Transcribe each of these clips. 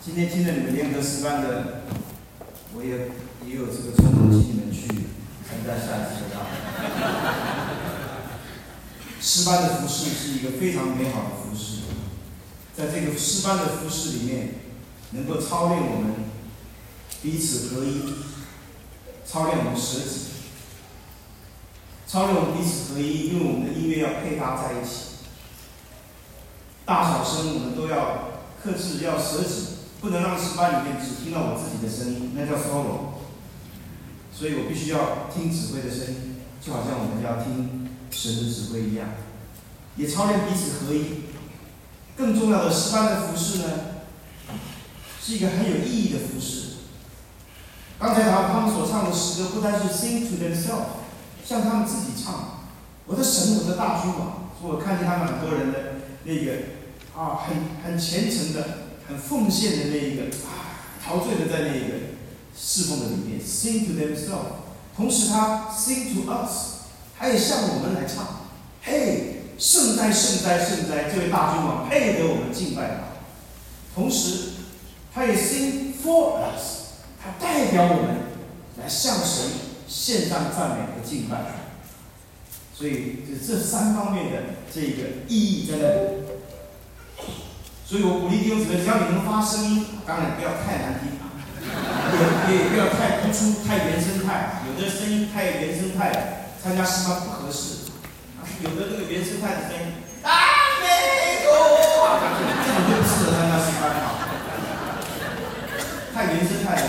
今天听了你们联合诗班的，我也有这个冲动请你们去参加下一次的大会。诗班的服事是一个非常美好的服事，在这个诗班的服事里面，能够操练我们彼此合一，操练我们舍己，操练我们彼此合一，因为我们的音乐要配搭在一起，大小声我们都要克制，要舍己。不能让诗班里面只听到我自己的声音，那叫 solo。所以我必须要听指挥的声音，就好像我们要听神的指挥一样，也操练彼此合一。更重要的，诗班的服事呢，是一个很有意义的服事。刚才他们所唱的诗歌，不单是 sing to themselves， 向他们自己唱。我的神，我的大君王。所以我看见他们很多人的那个很虔诚的。很奉献的那一个陶醉的在那一个侍奉的里面 ，sing to themselves。同时他 sing to us， 他也向我们来唱。嘿，圣哉圣哉圣哉！这位大君王配得我们敬拜他。同时，他也 sing for us， 他代表我们来向神献上赞美和敬拜。所以，这三方面的这个意义在那里。所以我鼓励弟兄姊妹，只要你能发声音，当然不要太难听也不要太突出、太原生态。有的声音太原生态，参加诗班不合适。有的那个原生态的声音，阿美多，这种就不适合参加诗班啊。太原生态了，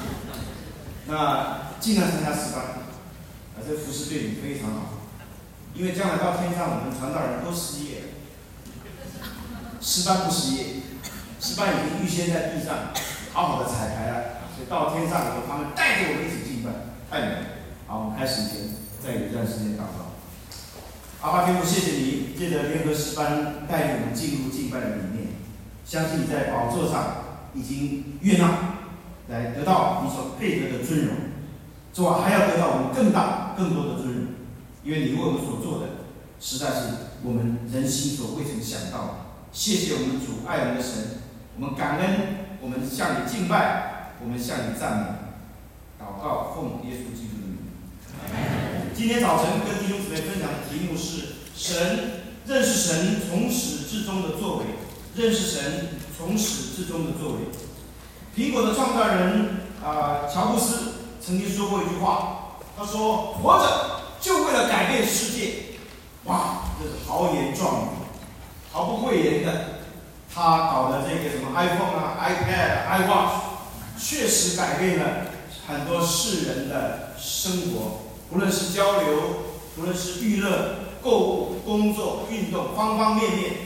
那尽量参加诗班，这服事对你非常好，因为将来到天上，我们传道人都失业了。诗班不失业，诗班已经预先在地上好好的彩排了，所以到天上以后，他们带着我们一起敬拜，太美了。好，我们开始以前再有一段时间祷告。阿爸天父，谢谢你借着联合诗班带领我们进入敬拜的里面，相信你在宝座上已经悦纳，来得到你所配得的尊荣。主啊，还要得到我们更大、更多的尊荣，因为你为我们所做的，实在是我们人心所未曾想到的。谢谢我们主，爱我们的神，我们感恩，我们向你敬拜，我们向你赞美。祷告，奉耶稣基督的名。今天早晨跟弟兄姊妹分享的题目是认识神从始至终的作为，认识神从始至终的作为。苹果的创办人乔布斯曾经说过一句话，他说：“活着就为了改变世界。”哇，这是豪言壮语。毫不讳言的，他搞的这个什么 iPhone 啊、iPad、iWatch， 确实改变了很多世人的生活，不论是交流，不论是娱乐、购物、工作、运动，方方面面，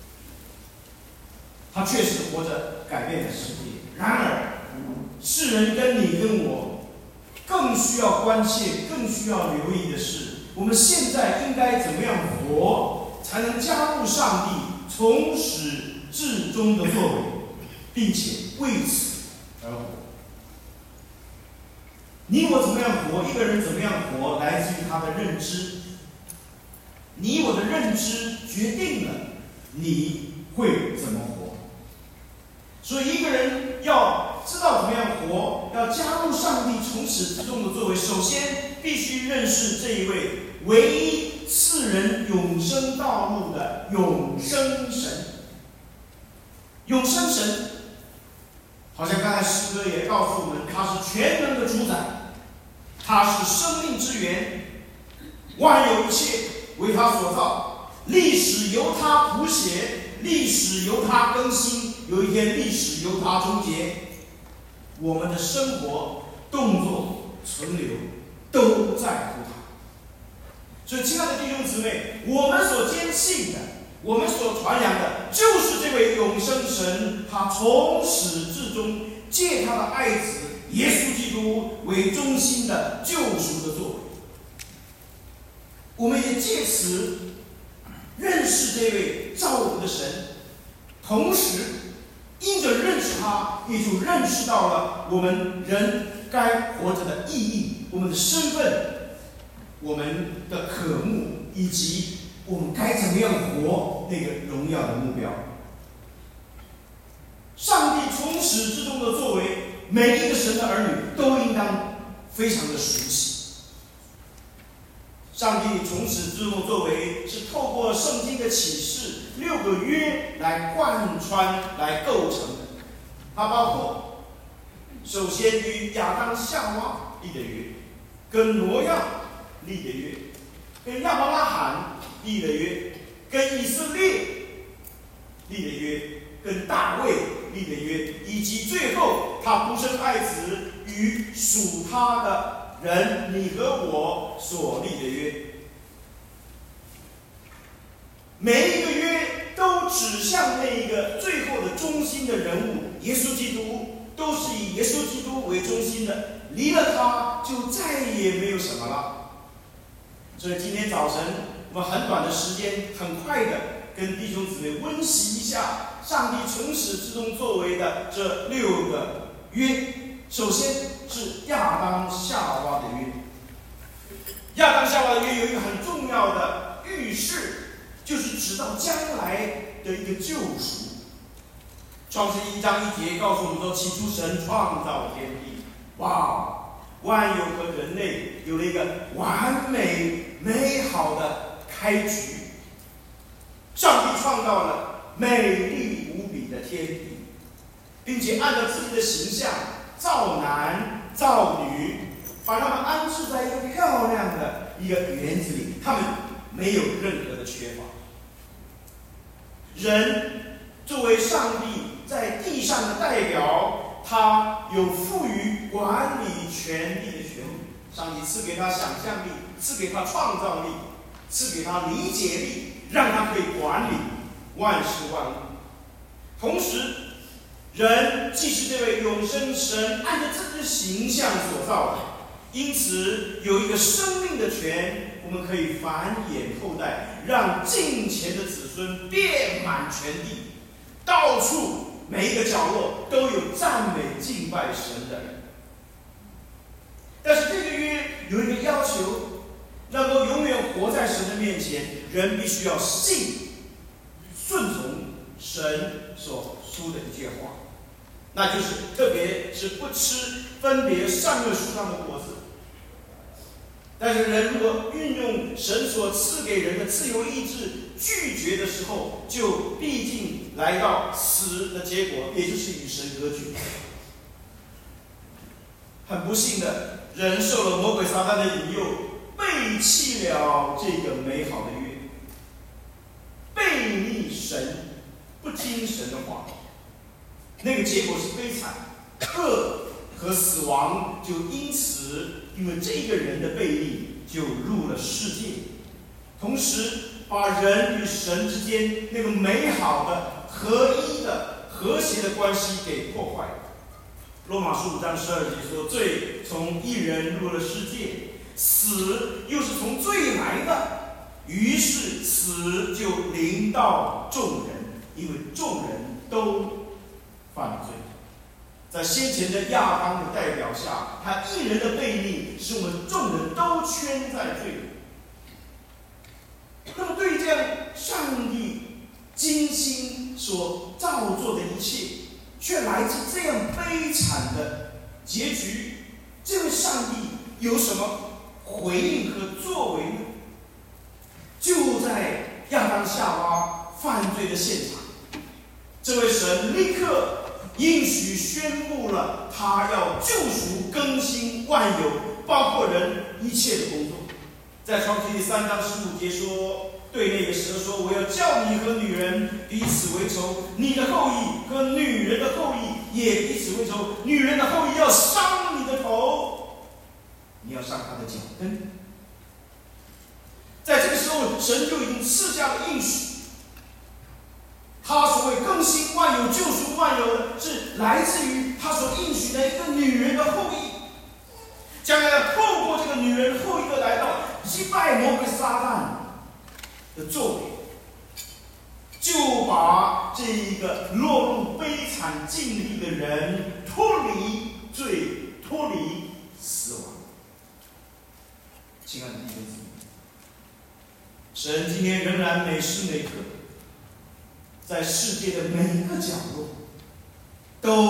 他确实活着改变了世界。然而，世人跟你跟我更需要关切、更需要留意的是，我们现在应该怎么样活？才能加入上帝从始至终的作为，并且为此而活。你我怎么样活？一个人怎么样活，来自于他的认知。你我的认知决定了你会怎么活。所以一个人要知道怎么样活，要加入上帝从始至终的作为，首先必须认识这一位唯一赐人永生道路的永生神。永生神，好像刚才诗歌也告诉我们，他是全能的主宰，他是生命之源，万有一切为他所造，历史由他谱写，历史由他更新，有一天历史由他终结。我们的生活、动作、存留都在乎他。所以，亲爱的弟兄姊妹，我们所坚信的，我们所传扬的，就是这位永生神，他从始至终借他的爱子耶稣基督为中心的救赎的作为。我们也借此认识这位造我们的神，同时因着认识他，也就认识到了我们人该活着的意义，我们的身份，我们的渴慕，以及我们该怎么样活那个荣耀的目标。上帝从始至终的作为，每一个神的儿女都应当非常的熟悉。上帝从始至终的作为是透过圣经的启示6个约来贯穿、来构成的。它包括首先与亚当夏娃立的约，跟挪亚立的约，跟亚伯拉罕立的约，跟以色列立的约，跟大卫立的约，以及最后他独生爱子与属他的人，你和我所立的约。每一个约都指向那一个最后的中心的人物耶稣基督，都是以耶稣基督为中心的，离了他就再也没有什么了。所以今天早晨我们很短的时间，很快的跟弟兄姊妹温习一下上帝从始至终作为的这6个约。首先是亚当夏娃的约。亚当夏娃的约有一个很重要的预示，就是指到将来的一个救赎。创世记1章1节告诉我们说，起初神创造天地，哇，万有和人类有了一个完美美好的开局。上帝创造了美丽无比的天地，并且按照自己的形象造男造女，把他们安置在一个漂亮的一个园子里，他们没有任何的缺乏。人作为上帝在地上的代表，他有赋予管理权力的权利。上帝赐给他想象力，赐给他创造力，赐给他理解力，让他可以管理万事万物。同时，人既是这位永生神按照自己的形象所造的，因此有一个生命的权，我们可以繁衍后代，让近前的子孙遍满全地，到处每一个角落都有赞美敬拜神的人。但是这个约有一个要求，能够永远活在神的面前，人必须要信、顺从神所说的一句话，那就是特别是不吃分别善恶树上的果子。但是人如果运用神所赐给人的自由意志拒绝的时候，就必定来到死的结果，也就是与神隔绝。很不幸的，人受了魔鬼撒旦的引诱，背弃了这个美好的约，背逆神，不听神的话，那个结果是悲惨，恶和死亡就因此因为这个人的背逆就入了世界，同时把人与神之间那个美好的合一的和谐的关系给破坏了。罗马书5章12节说，罪从一人入了世界，死又是从罪来的，于是死就临到众人，因为众人都犯罪。在先前的亚当的代表下，他一人的背逆使我们众人都圈在罪里。那么对于这样上帝精心所造作的一切，却来自这样悲惨的结局，这位上帝有什么回应和作为呢？就在亚当夏娃犯罪的现场，这位神立刻应许宣布了他要救赎更新万有，包括人一切的工作。在创世记3章15节说，对那个蛇说，我要叫你和女人彼此为仇，你的后裔和女人的后裔也彼此为仇，女人的后裔要伤你的头，你要伤他的脚跟。在这个时候，神就已经赐下了应许，他所谓更新万有、救赎万有的，是来自于他所应许的一个女人的后裔，将来要透过这个女人后裔的来到，击败魔鬼撒旦的作为，就把这一个落入悲惨境地的人脱离罪、脱离死亡。亲爱的弟兄姊妹，神今天仍然每时每刻在世界的每个角落都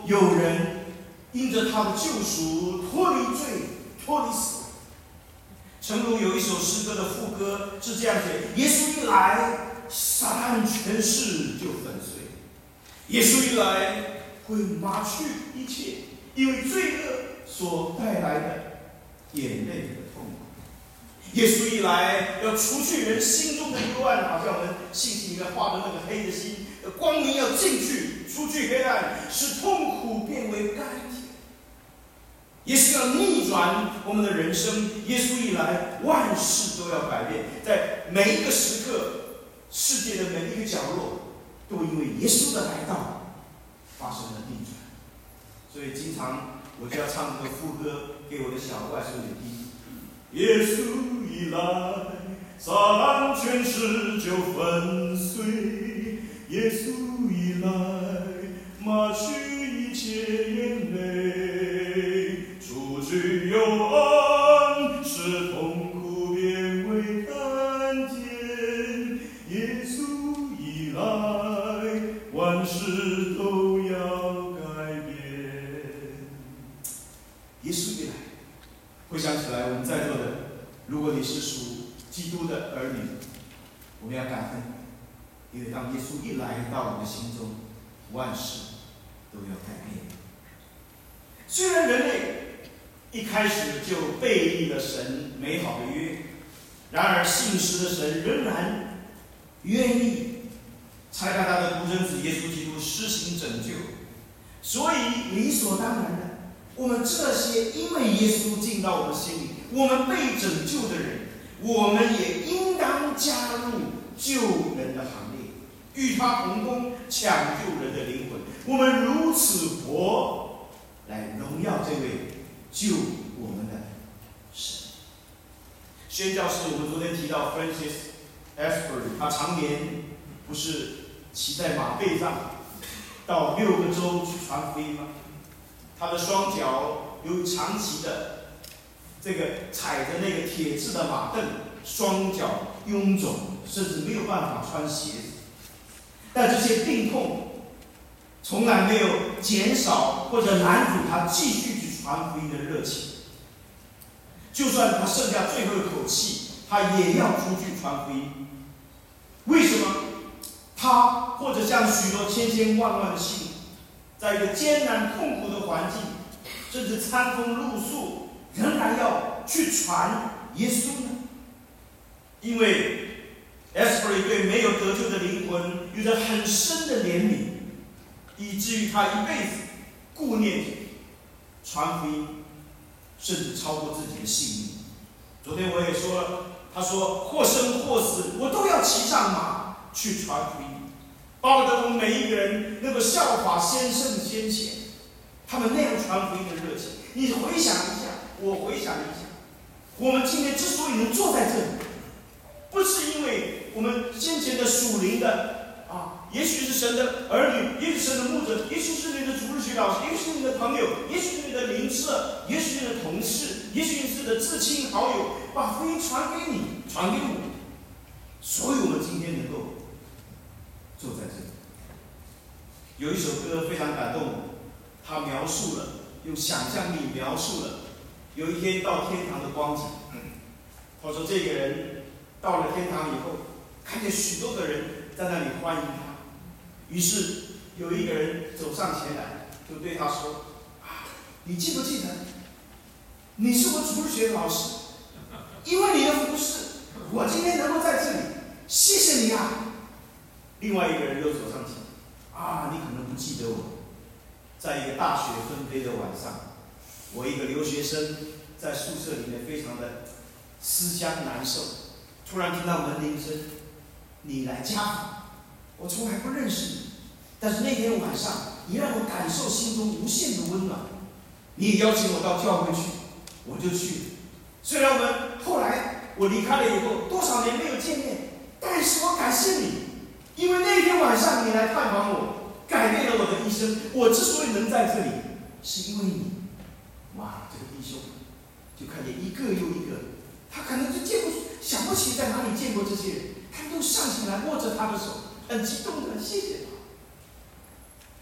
有人因着他的救赎脱离罪，脱离死亡。诚如有一首诗歌的副歌是这样写：耶稣一来，撒旦权势就粉碎；耶稣一来，会抹去一切因为罪恶所带来的眼泪的痛苦。耶稣一来，要除去人心中的幽暗，好像我们信息里面画的那个黑的心，光明要进去，除去黑暗，使痛苦变为甘甜。耶稣要逆转我们的人生，耶稣一来，万事都要改变。在每一个时刻，世界的每一个角落，都因为耶稣的来到，发生了逆转。所以经常我就要唱这个副歌给我的小外孙女听：耶稣一来，撒旦权势就粉碎；耶稣一来，抹去一切眼泪，除去幽暗，使痛苦变为甘甜。耶稣一来，万事都要改变。耶稣一来，回想起来，我们在座的，如果你是属基督的儿女，我们要感恩，因为当耶稣一来到我们的心中，万事都要改变。虽然人类一开始就背离了神美好的约，然而信实的神仍然愿意差派他的独生子耶稣基督施行拯救，所以理所当然的，我们这些因为耶稣进到我们心里，我们被拯救的人，我们也应当加入救人的行列，与他同工，抢救人的灵魂。我们如此活，来荣耀这位救我们的神。宣教士，我们昨天提到 Francis Asbury， 他常年不是骑在马背上到6个州去传福音吗？他的双脚由长期的这个踩着那个铁质的马凳，双脚臃肿，甚至没有办法穿鞋子。但这些病痛从来没有减少或者拦阻他继续去传福音的热情。就算他剩下最后一口气，他也要出去传福音。为什么？他或者像许多千千万万的信徒，在一个艰难痛苦的环境，甚至餐风露宿，仍然要去传耶稣呢？因为 Asbury 对没有得救的灵魂有着很深的怜悯，以至于他一辈子顾念传福音，甚至超过自己的性命。昨天我也说了，他说或生或死，我都要骑上马去传福音。巴不得我们每一个人能够效法先圣先贤，他们那样传福音的热情。你回想一下，我回想一下，我们今天之所以能坐在这里，不是因为我们先前的属灵的也许是神的儿女，也许是神的牧者，也许是你的主日学老师，也许是你的朋友，也许是你的邻舍，也许是你的同事，也许是你的至亲好友，把福音传给你，传给我，所以我们今天能够坐在这里。有一首歌非常感动我，他描述了，用想象力描述了有一天到天堂的光景。他说这个人到了天堂以后，看见许多的人在那里欢迎他，于是有一个人走上前来，就对他说：你记不记得你是我主日学的老师？因为你的服侍，我今天能够在这里，谢谢你啊。另外一个人又走上前，你可能不记得我，在一个大雪纷飞的晚上，我一个留学生在宿舍里面非常的思乡难受，突然听到门铃声，你来家访，我从来不认识你，但是那天晚上你让我感受心中无限的温暖，你也邀请我到教会去，我就去了。虽然我们后来我离开了以后多少年没有见面，但是我感谢你，因为那天晚上你来探访我，改变了我的一生。我之所以能在这里，是因为你。这个弟兄就看见一个又一个，他可能就想不起在哪里见过这些人，他们都上前来握着他的手，很激动的谢谢他。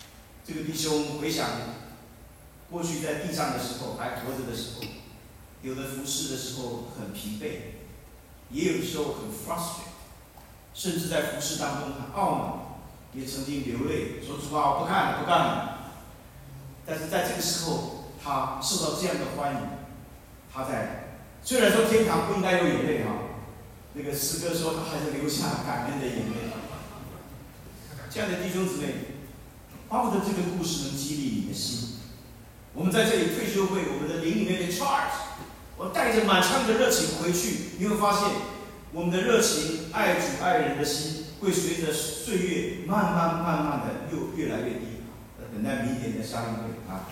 这个弟兄回想过去在地上的时候，还活着的时候，有的服侍的时候很疲惫，也有的时候很 frustrated， 甚至在服侍当中很懊恼，也曾经流泪，说主啊，我不干了，不干了。但是在这个时候，他受到这样的欢迎，他在虽然说天堂不应该有眼泪啊，那个诗歌说他还是流下感恩的眼泪。亲爱的弟兄姊妹，巴不得这个故事能激励你的心。我们在这里退休会，我们的灵里面的 charge， 我带着满腔的热情回去，你会发现我们的热情、爱主爱人的心，会随着岁月慢慢的又越来越低。等待明年的夏令会啊！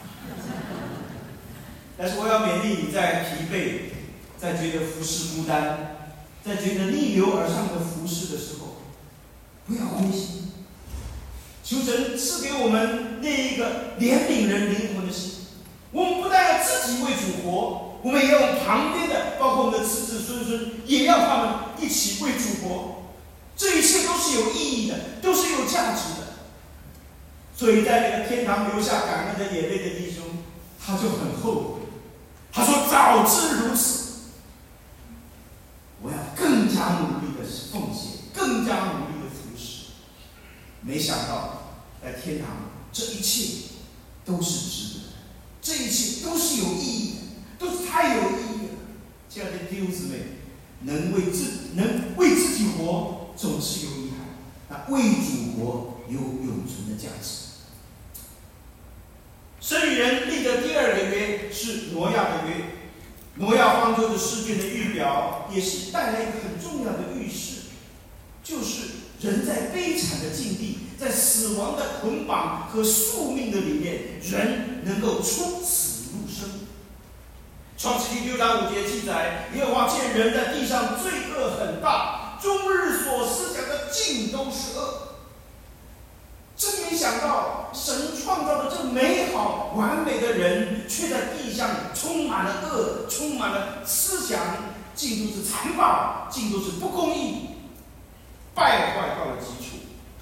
但是我要勉励你，在疲惫、在觉得服侍孤单、在觉得逆流而上的服侍的时候，不要灰心。求神赐给我们那一个怜悯人灵魂的心。我们不但要自己为主活，我们也要旁边的，包括我们的子子孙孙，也要他们一起为主活。这一切都是有意义的，都是有价值的。所以在那个天堂流下感恩的眼泪的弟兄，他就很后悔。他说：“早知如此，我要更加努力的奉献，更加努力的服侍。没想到在天堂，这一切都是值得的，这一切都是有意义的，都是太有意义了。亲爱的弟兄姊妹，能为自己活，总是有遗憾；那为主活，有永存的价值。”神与人立的第二个约是挪亚的约，挪亚方舟的事件的预表，也是带来一个很重要的预示，就是人在悲惨的境地，在死亡的捆绑和宿命的里面，人能够出死入生。创世纪6章5节记载，耶和华见人在地上罪恶很大，终日所思想的尽都是恶。真没想到，神创造的这美好完美的人，却在地上充满了恶，充满了思想，尽都是残暴，尽都是不公义，败坏到了极处。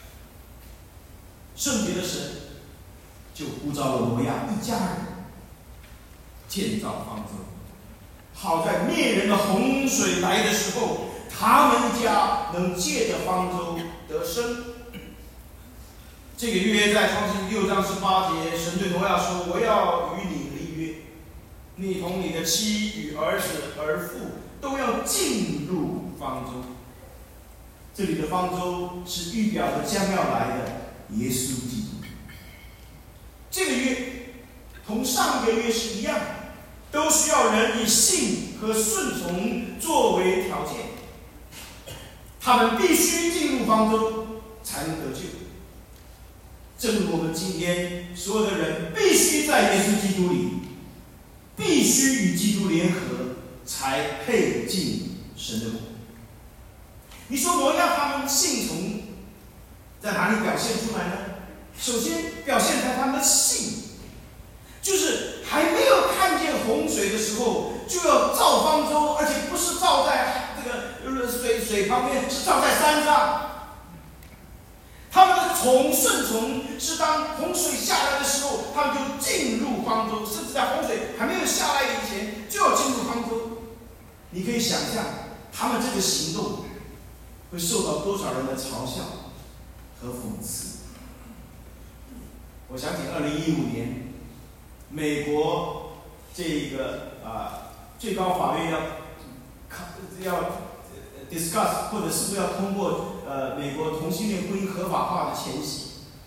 圣洁的神就呼召了挪亚一家人建造方舟，好在灭人的洪水来的时候，他们一家能借着方舟得生。这个约在创世纪6章18节，神对挪亚说：“我要与你立约，你同你的妻与儿子儿妇都要进入方舟。”这里的方舟是预表着将要来的耶稣基督。这个约同上一个约是一样的，都需要人以信和顺从作为条件，他们必须进入方舟才能得救。正如我们今天所有的人必须在耶稣基督里，必须与基督联合，才配进神的国。你说挪亚他们信从在哪里表现出来呢？首先表现在他们的信，就是还没有看见洪水的时候，就要造方舟，而且不是造在这个水旁边，是造在山上。他们的顺从是当洪水下来的时候，他们就进入方舟，甚至在洪水还没有下来以前就要进入方舟。你可以想象，他们这个行动会受到多少人的嘲笑和讽刺。我想起2015年，美国这个最高法院要 discuss 或者是不是要通过美国同性恋婚姻合法化的前夕，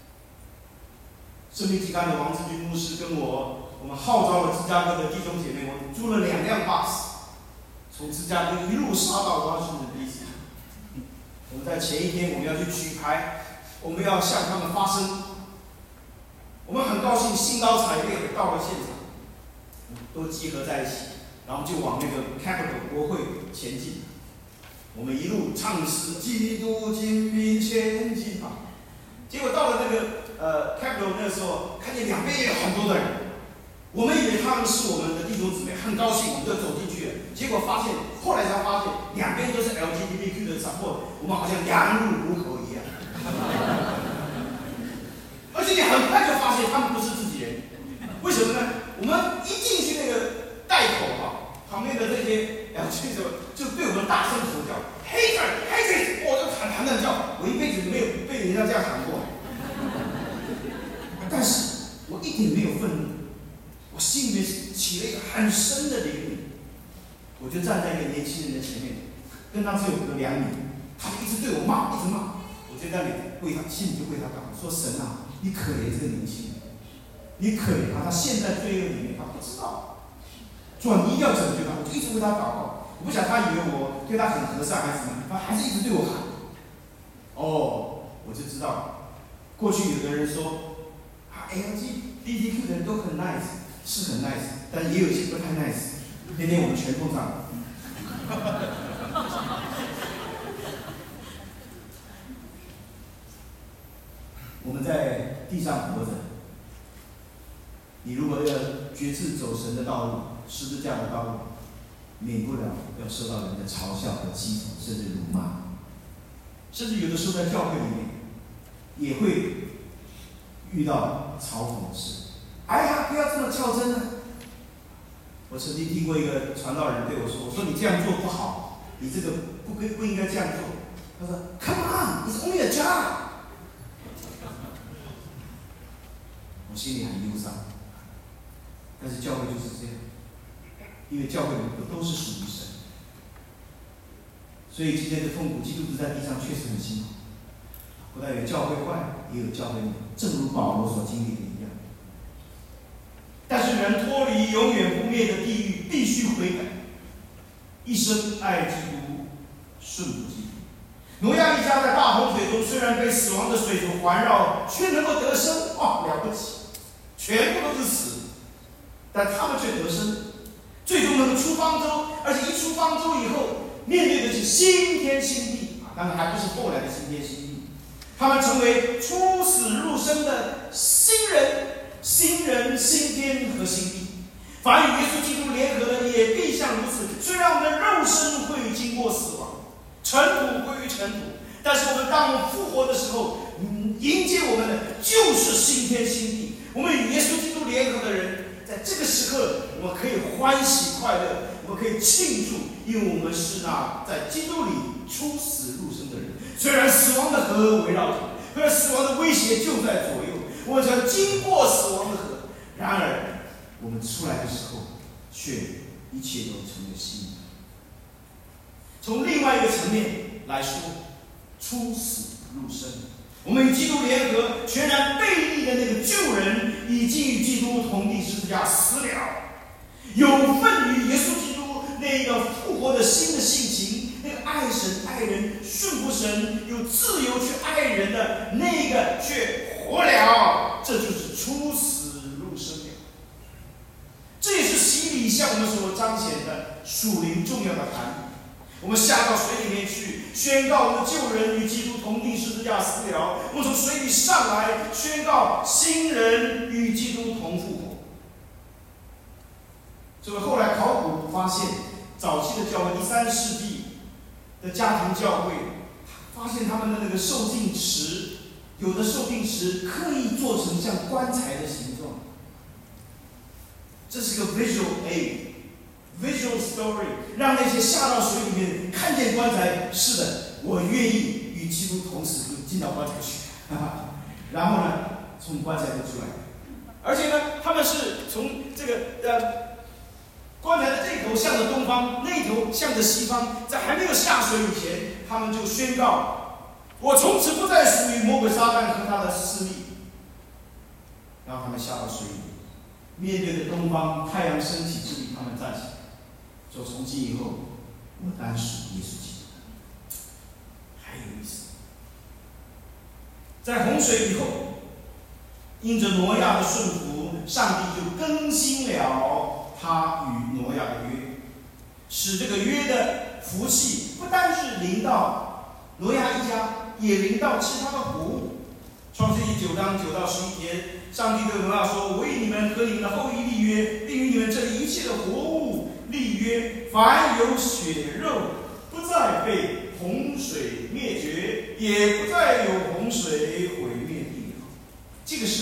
生命期刊的王志军牧师跟我们号召了芝加哥的弟兄姐妹，我们租了2辆 bus， 从芝加哥一路杀到Washington DC。我们在前一天我们要去举牌，我们要向他们发声。我们很高兴，兴高采烈的到了现场，都集合在一起，然后就往那个 Capitol 国会前进。我们一路唱诗，基督精兵前进啊！结果到了那个Capitol 那时候，看见两边也有很多的人，我们以为他们是我们的弟兄姊妹，很高兴，我们就走进去了。结果后来才发现，两边都是 LGBTQ 的 support， 我们好像羊入虎口一样。而且你很快就发现， 现他们不是自己人。为什么呢？我们一进去那个带口旁边的这些就对我们大声吼叫 ，hatred，hatred， 我就喊那叫，我一辈子没有被人家这样喊过。但是我一点没有愤怒，我心里面起了一个很深的怜悯。我就站在一个年轻人的前面，跟他只有隔2米，他就一直对我骂，一直骂。我就在那里为他，心里就为他祷告，说神啊，你可怜这个年轻人，你可怜他现在罪恶里面，他不知道。主啊，你一定要拯救他，我就一直为他祷告。我不想他以为我对他很和善还是怎么样，他还是一直对我喊。我就知道，过去有的人说LGBTQ 的人都很 nice， 是很 nice， 但也有一些不太 nice。那天我们全碰上了。我们在地上活着，你如果要决志走神的道路，十字架的道路，免不了要受到人的嘲笑和讥讽，甚至辱骂，甚至有的时候在教会里面也会遇到嘲讽的事。哎呀，不要这么较真啊！我曾经听过一个传道人对我说：“我说你这样做不好，你这个不应该这样做。”他说 ：“Come on, it's only a job。”我心里很忧伤，但是教会就是这样，因为教会都是属于神，所以今天的痛苦，基督徒在地上确实很辛苦，不但有教会外，也有教会内，正如保罗所经历的一样。但是人脱离永远不灭的地狱，必须悔改，一生爱基督，顺服基督。挪亚一家在大洪水中，虽然被死亡的水所环绕，却能够得生，了不起！全部都是死，但他们却得生，最终能够出方舟，而且一出方舟以后，面对的是新天新地当然还不是后来的新天新地。他们成为出死入生的新人、新天和新地。凡与耶稣基督联合的，也必像如此。虽然我们的肉身会经过死亡，尘土归于尘土，但是当我们复活的时候，迎接我们的就是新天新地。我们与耶稣基督联合的人，在这个时刻，我们可以欢喜快乐，我们可以庆祝，因为我们是那在基督里出死入生的人。虽然死亡的河围绕着，虽然死亡的威胁就在左右，我们将经过死亡的河，然而我们出来的时候，却一切都成为新的。从另外一个层面来说，出死入生。我们与基督联合，全然背逆的那个旧人，已经与基督同地十字架死了，有份于耶稣基督那个复活的新的性情，那个爱神爱人、顺服神、有自由去爱人的那个却活了，这就是出死入生了。这也是洗礼向我们所彰显的属灵重要的含义。我们下到水里面去，宣告我们的旧人与基督同地十字架死了；我们从水里上来，宣告新人与基督同复活。所以后来考古发现，早期的教会，第3世纪的家庭教会，发现他们的那个受浸池，有的受浸池刻意做成像棺材的形状。这是个 visual aid。Visual story， 让那些下到水里面看见棺材，是的，我愿意与基督同死，进到棺材去，然后呢，从棺材里出来，而且呢，他们是从这个棺材的这头向着东方，那头向着西方，在还没有下水以前，他们就宣告：我从此不再属于魔鬼撒旦和他的势力。然后他们下到水里，面对着东方太阳升起之地，他们站起来。说从今以后，我单属耶稣基督。还有意思，在洪水以后，因着挪亚的顺服，上帝就更新了他与挪亚的约，使这个约的福气不单是临到挪亚一家，也临到其他的活物。创世纪9章9到11节，上帝对挪亚说：“我为你们和你们的后裔立约，并与你们这里一切的活物立约，凡有血肉，不再被洪水灭绝，也不再有洪水毁灭地。”这个时候，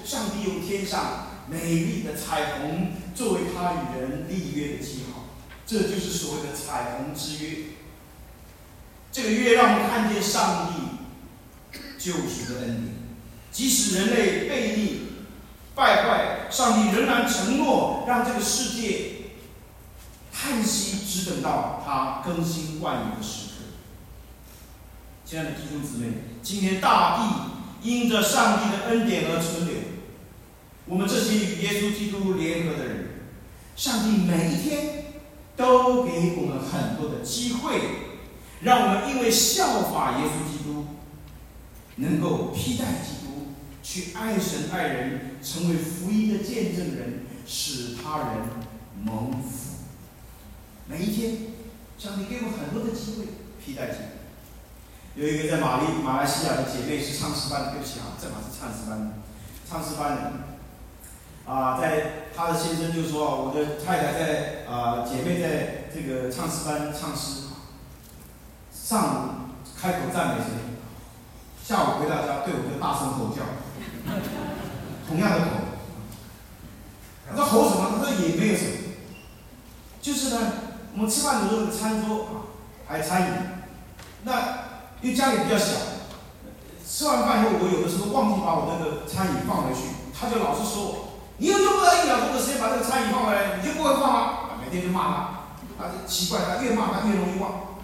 上帝用天上美丽的彩虹作为他与人立约的记号，这就是所谓的彩虹之约。这个约让我们看见上帝救赎的恩典，即使人类悖逆败坏，上帝仍然承诺让这个世界叹息，只等到他更新万有的时刻。亲爱的弟兄姊妹，今天大地因着上帝的恩典而存留。我们这些与耶稣基督联合的人，上帝每一天都给我们很多的机会，让我们因为效法耶稣基督，能够披戴基督，去爱神爱人，成为福音的见证人，使他人蒙福。每一天，上帝给我们很多的机会披戴基督。有一个在马来西亚的姐妹是唱诗班的，对不起啊，正好是唱诗班的，唱诗班的在她的先生就说，我的太太在姐妹在这个唱诗班唱诗，上午开口赞美神，下午回到家对我就大声吼叫，同样的吼，他说吼什么？他说也没有什么，就是呢，我们吃饭的时候餐桌还餐饮，那因为家里比较小，吃完饭以后，我有的时候忘记把我那个餐饮放回去，他就老是说我，你又用不到1秒钟的时间把这个餐饮放回来，你就不会放吗？每天就骂他，他就奇怪，他越骂他越容易忘。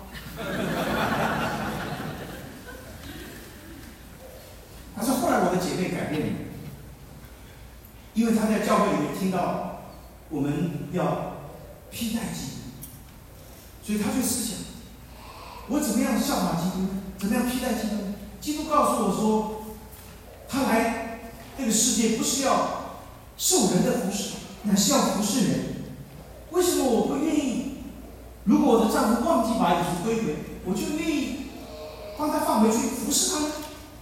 他说后来我的姐妹改变了，因为她在教会里面听到我们要披戴基督，所以她就思想，我怎么样效法基督呢？怎么样披戴基督呢？基督告诉我说，他来这个世界不是要受人的服侍，乃是要服侍人。为什么我不愿意？如果我的丈夫忘记把衣服归回，我就愿意帮他放回去服侍他呢？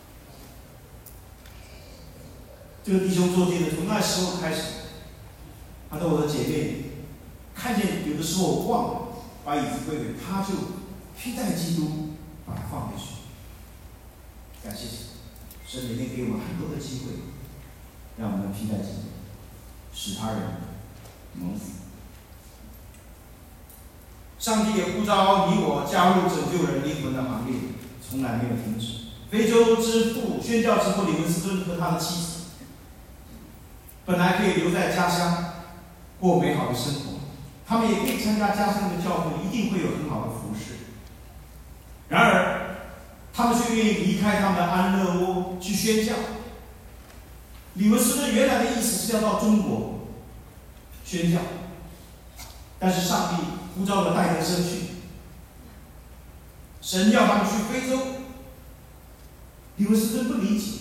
这个弟兄做见的，从那时候开始，他对我的姐妹看见有的时候我忘了把椅子归回，他就披戴基督，把它放回去。感谢神，神每天给我们很多的机会，让我们披戴基督，使他人蒙福。上帝也呼召你我加入拯救人灵魂的行列，从来没有停止。非洲之父宣教之父李文斯顿和他的妻子，本来可以留在家乡过美好的生活，他们也可以参加家乡的教会，一定会有很好的服侍。然而，他们却愿意离开他们的安乐窝去宣教。李文斯顿原来的意思是要到中国宣教，但是上帝呼召了戴德生去，神要他们去非洲。李文斯顿不理解，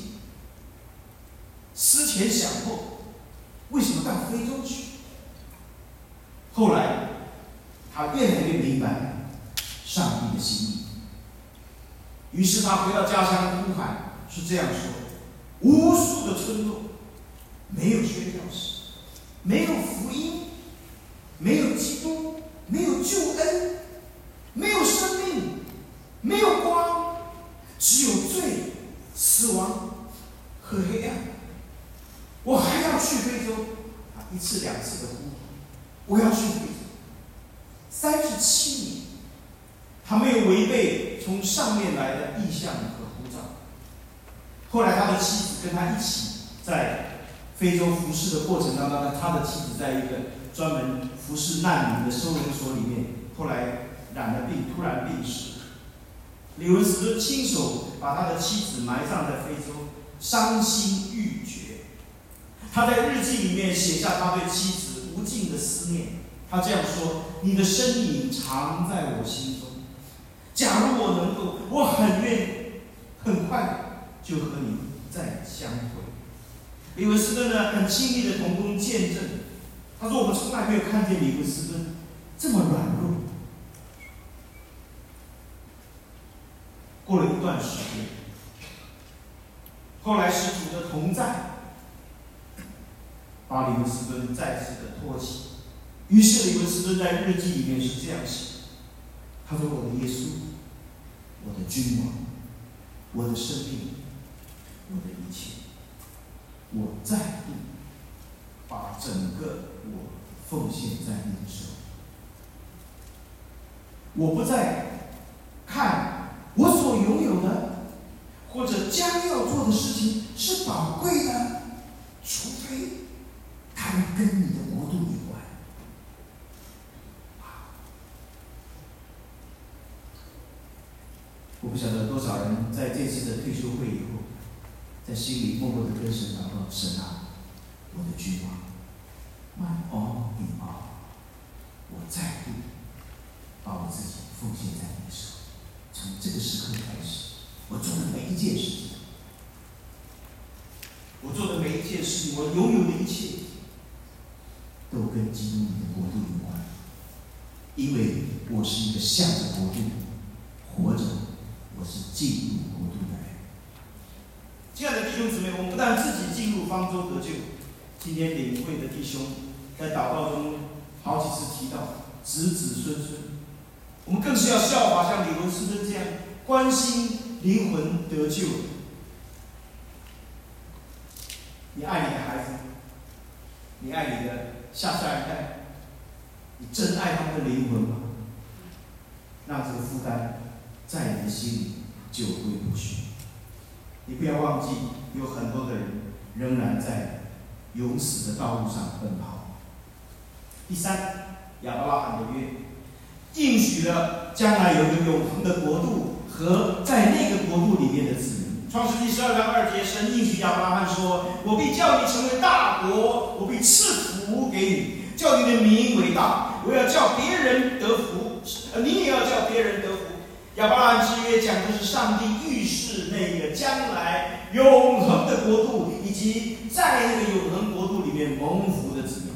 思前想后，为什么到非洲去？后来，他越来越明白上帝的心意。于是他回到家乡呼喊，是这样说：无数的村落没有宣教士，没有福音，没有基督，没有救恩，没有生命，没有光，只有罪、死亡和黑暗。我还要去非洲，一次两次的呼，我要去非洲。37年，他没有违背从上面来的意向和呼召。后来他的妻子跟他一起在非洲服侍的过程当中，他的妻子在一个专门服侍难民的收容所里面，后来染了病，突然病逝。李文斯顿亲手把他的妻子埋葬在非洲，伤心欲绝。他在日记里面写下他对妻子无尽的思念。他这样说：你的身影常在我心中，假如我能够，我很愿意，很快就和你再相会。李文斯顿呢，很亲密的同工见证，他说我们从来没有看见李文斯顿这么软弱。过了一段时间，后来使主的同在把李文斯顿再次的托起。于是李文斯顿在日记里面是这样写：他说，我的耶稣，我的君王，我的生命，我的一切。 我再度把整个我奉献在你的手。我不再看我所拥有的或者将要做的事情是宝贵的，除非它们跟你的国度有关。我不晓得多少人在这次的退休会以后，在心里默默的跟神祷告：神啊，我的君王 ，my all in all， 我再度把我自己奉献在你的手。从这个时刻开始，我做的每一件事情，我拥有的一切，都跟基督你的国度有关，因为我是一个向着国度活着，我是进入国度的人。亲爱的弟兄姊妹，我们不但自己进入方舟得救，今天领会的弟兄在祷告中好几次提到子子孙孙，我们更是要效法像李罗斯珍这样关心灵魂得救。你爱你的孩子，你爱你的下一代，你真爱他们的灵魂吗？让这个负担在你的心里就会不去。你不要忘记，有很多的人仍然在永死的道路上奔跑。第三，亚伯拉罕的约应许了将来有一个永恒的国度和在那个国度里面的子民。创世纪12章2节，神应许亚伯拉罕说：“我必叫你成为大国，我必赐福给你，叫你的名为大。我要叫别人得福，你也要叫别人得福。”亚伯拉罕之约讲的是上帝预示那个将来永恒的国度，以及在那个永恒国度里面蒙福的子民。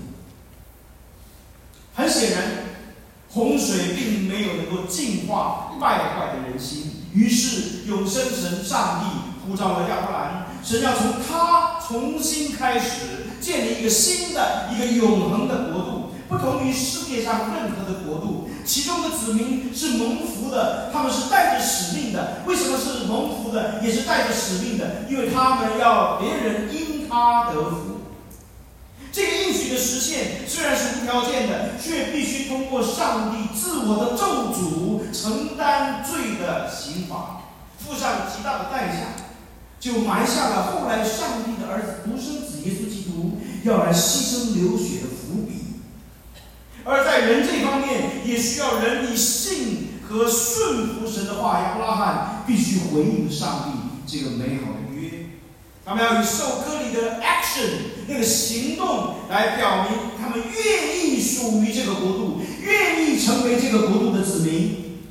很显然，洪水并没有能够净化败坏的人心，于是永生神上帝呼召了亚伯兰，神要从他重新开始，建立一个新的、一个永恒的国度，不同于世界上任何的国度。其中的子民是蒙福的，他们是带着使命的。为什么是蒙福的，也是带着使命的？因为他们要别人因他得福。这个应许的实现虽然是无条件的，却必须通过上帝自我的咒诅承担罪的刑罚，付上极大的代价，就埋下了后来上帝的儿子独生子耶稣基督要来牺牲流血的伏笔。而在人这方面，也需要人以信和顺服神的话。亚伯拉罕必须回应上帝这个美好的约，他们要以受割礼的 action 那个行动来表明他们愿意属于这个国度，愿意成为这个国度的子民。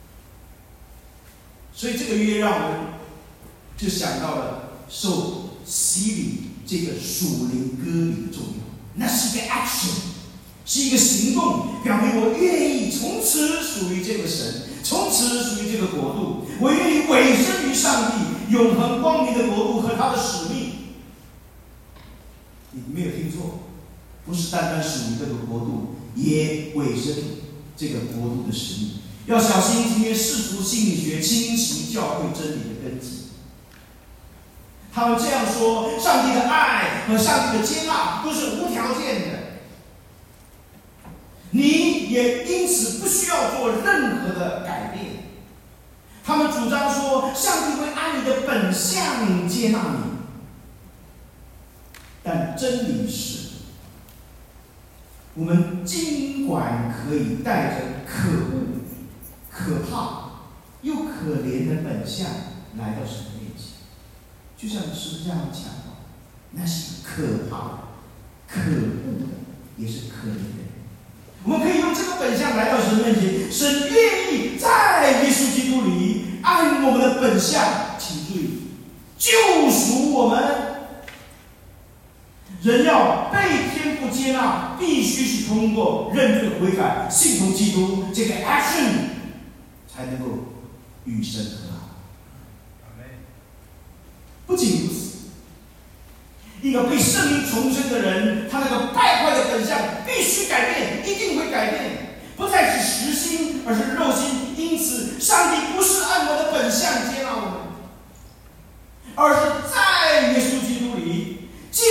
所以这个约让我们就想到了受洗礼这个属灵割礼的重要，那是一个 action， 是一个行动，表明我愿意从此属于这个神，从此属于这个国度，我愿意委身于上帝永恒光明的国度和他的使命。你没有听错，不是单单属于这个国度，也委身这个国度的使命。要小心今天世俗心理学侵袭教会真理的根基。他们这样说，上帝的爱和上帝的接纳都是无条件的，你也因此不需要做任何的改变。他们主张说，上帝会按你的本相接纳你，但真理是，我们尽管可以带着可恶、可怕又可怜的本相来到神的面前，就像十字架上讲到，那是可怕、可恶的，也是可怜的人。我们可以用这个本相来到神面前，神愿意在耶稣基督里按我们的本相，请注意，救赎我们。人要被天父接纳，必须是通过认罪悔改、信从基督这个 action， 才能够与神和好。不仅如此，一个被圣灵重生的人，他那个败坏的本相必须改变，一定会改变，不再是实心，而是肉心。因此，上帝不是按我的本相接纳我们，而是在耶稣基督里，借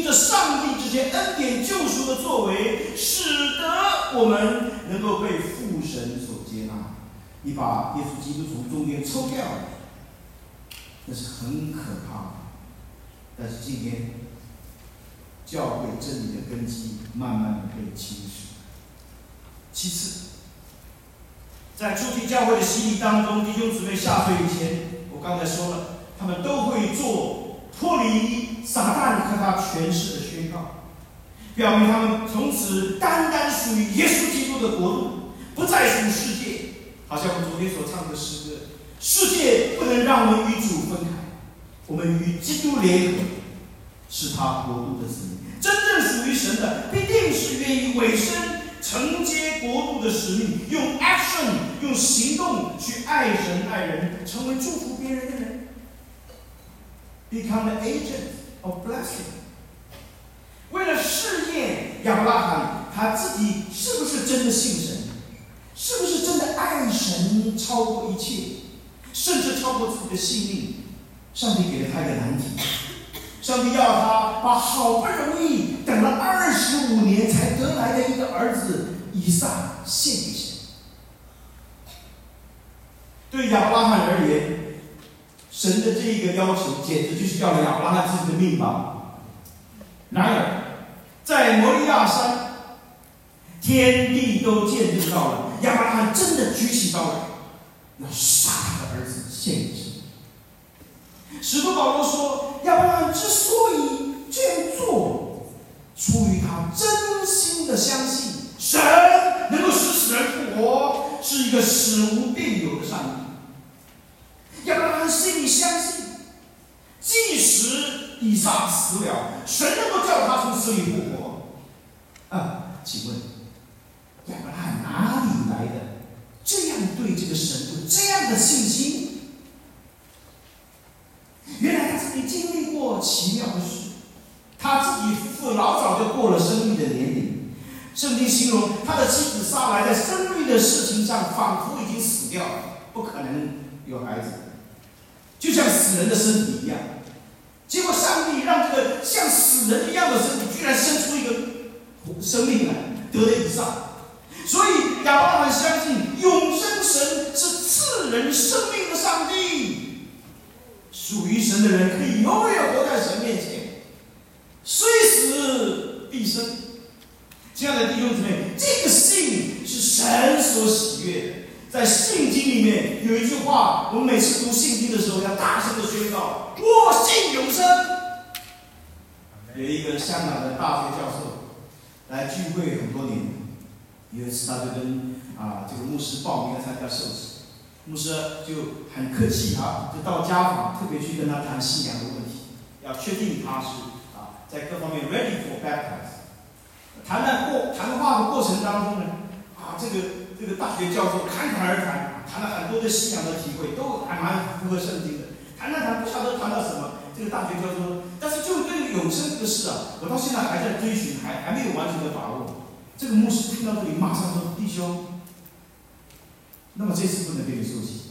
着上帝之间恩典救赎的作为，使得我们能够被父神所接纳。你把耶稣基督从中间抽掉了，那是很可怕的。但是今天，教会真理的根基慢慢的被侵蚀。其次，在初期教会的洗礼当中，弟兄姊妹下水以前，我刚才说了，他们都会做脱离撒旦和他权势的宣告，表明他们从此单单属于耶稣基督的国度，不再属世界。好像我们昨天所唱的诗歌，世界不能让我们与主分开，我们与基督联合，是他国度的子民。真正属于神的，必定是愿意委身承接国度的使命，用 action 用行动去爱神爱人，成为祝福别人的人。Become the agent of blessing。为了试验亚伯拉罕他自己是不是真的信神，是不是真的爱神超过一切，甚至超过自己的性命，上帝给了他一个难题。上帝要他把好不容易等了25年才得来的一个儿子以撒献给神。对亚伯拉罕而言，神的这一个要求简直就是要了亚伯拉罕自己的命吧。然而，在摩利亚山，天地都见证到了亚伯拉罕真的举起刀来，要杀他的儿子献给神。使徒保罗说，亚伯拉罕之所以这样做，出于他真心的相信神能够使死人复活，是一个使无变有的上帝。亚伯拉罕心里相信，即使以撒死了，神能够叫他从死里复活。请问亚伯拉罕哪里来的这样对这个神有这样的信心？原来他自己经历过奇妙的事，他自己夫妇老早就过了生育的年龄。圣经形容他的妻子撒来在生育的事情上仿佛已经死掉了，不可能有孩子，就像死人的身体一样。结果上帝让这个像死人一样的身体居然生出一个生命来，得了以撒。所以亚伯拉罕相信永生神是赐人生命的上帝。属于神的人可以永远活在神面前，虽死必生。亲爱的弟兄姊妹，这个信是神所喜悦的。在圣经里面有一句话，我们每次读圣经的时候要大声的宣告：我信永生。有一个香港的大学教授来聚会很多年，有一次他就跟这个牧师报名要参加受洗。牧师就很客气就到家访，特别去跟他谈信仰的问题，要确定他是在各方面 ready for baptize。谈话的过程当中呢，这个大学教授侃侃而谈，谈了很多的信仰的体会，都还蛮符合圣经的。谈不晓得谈到什么，这个大学教授说，但是就对永生这个事我到现在还在追寻，还没有完全的把握。这个牧师听到这里，马上说：弟兄。那么这次不能给你受洗，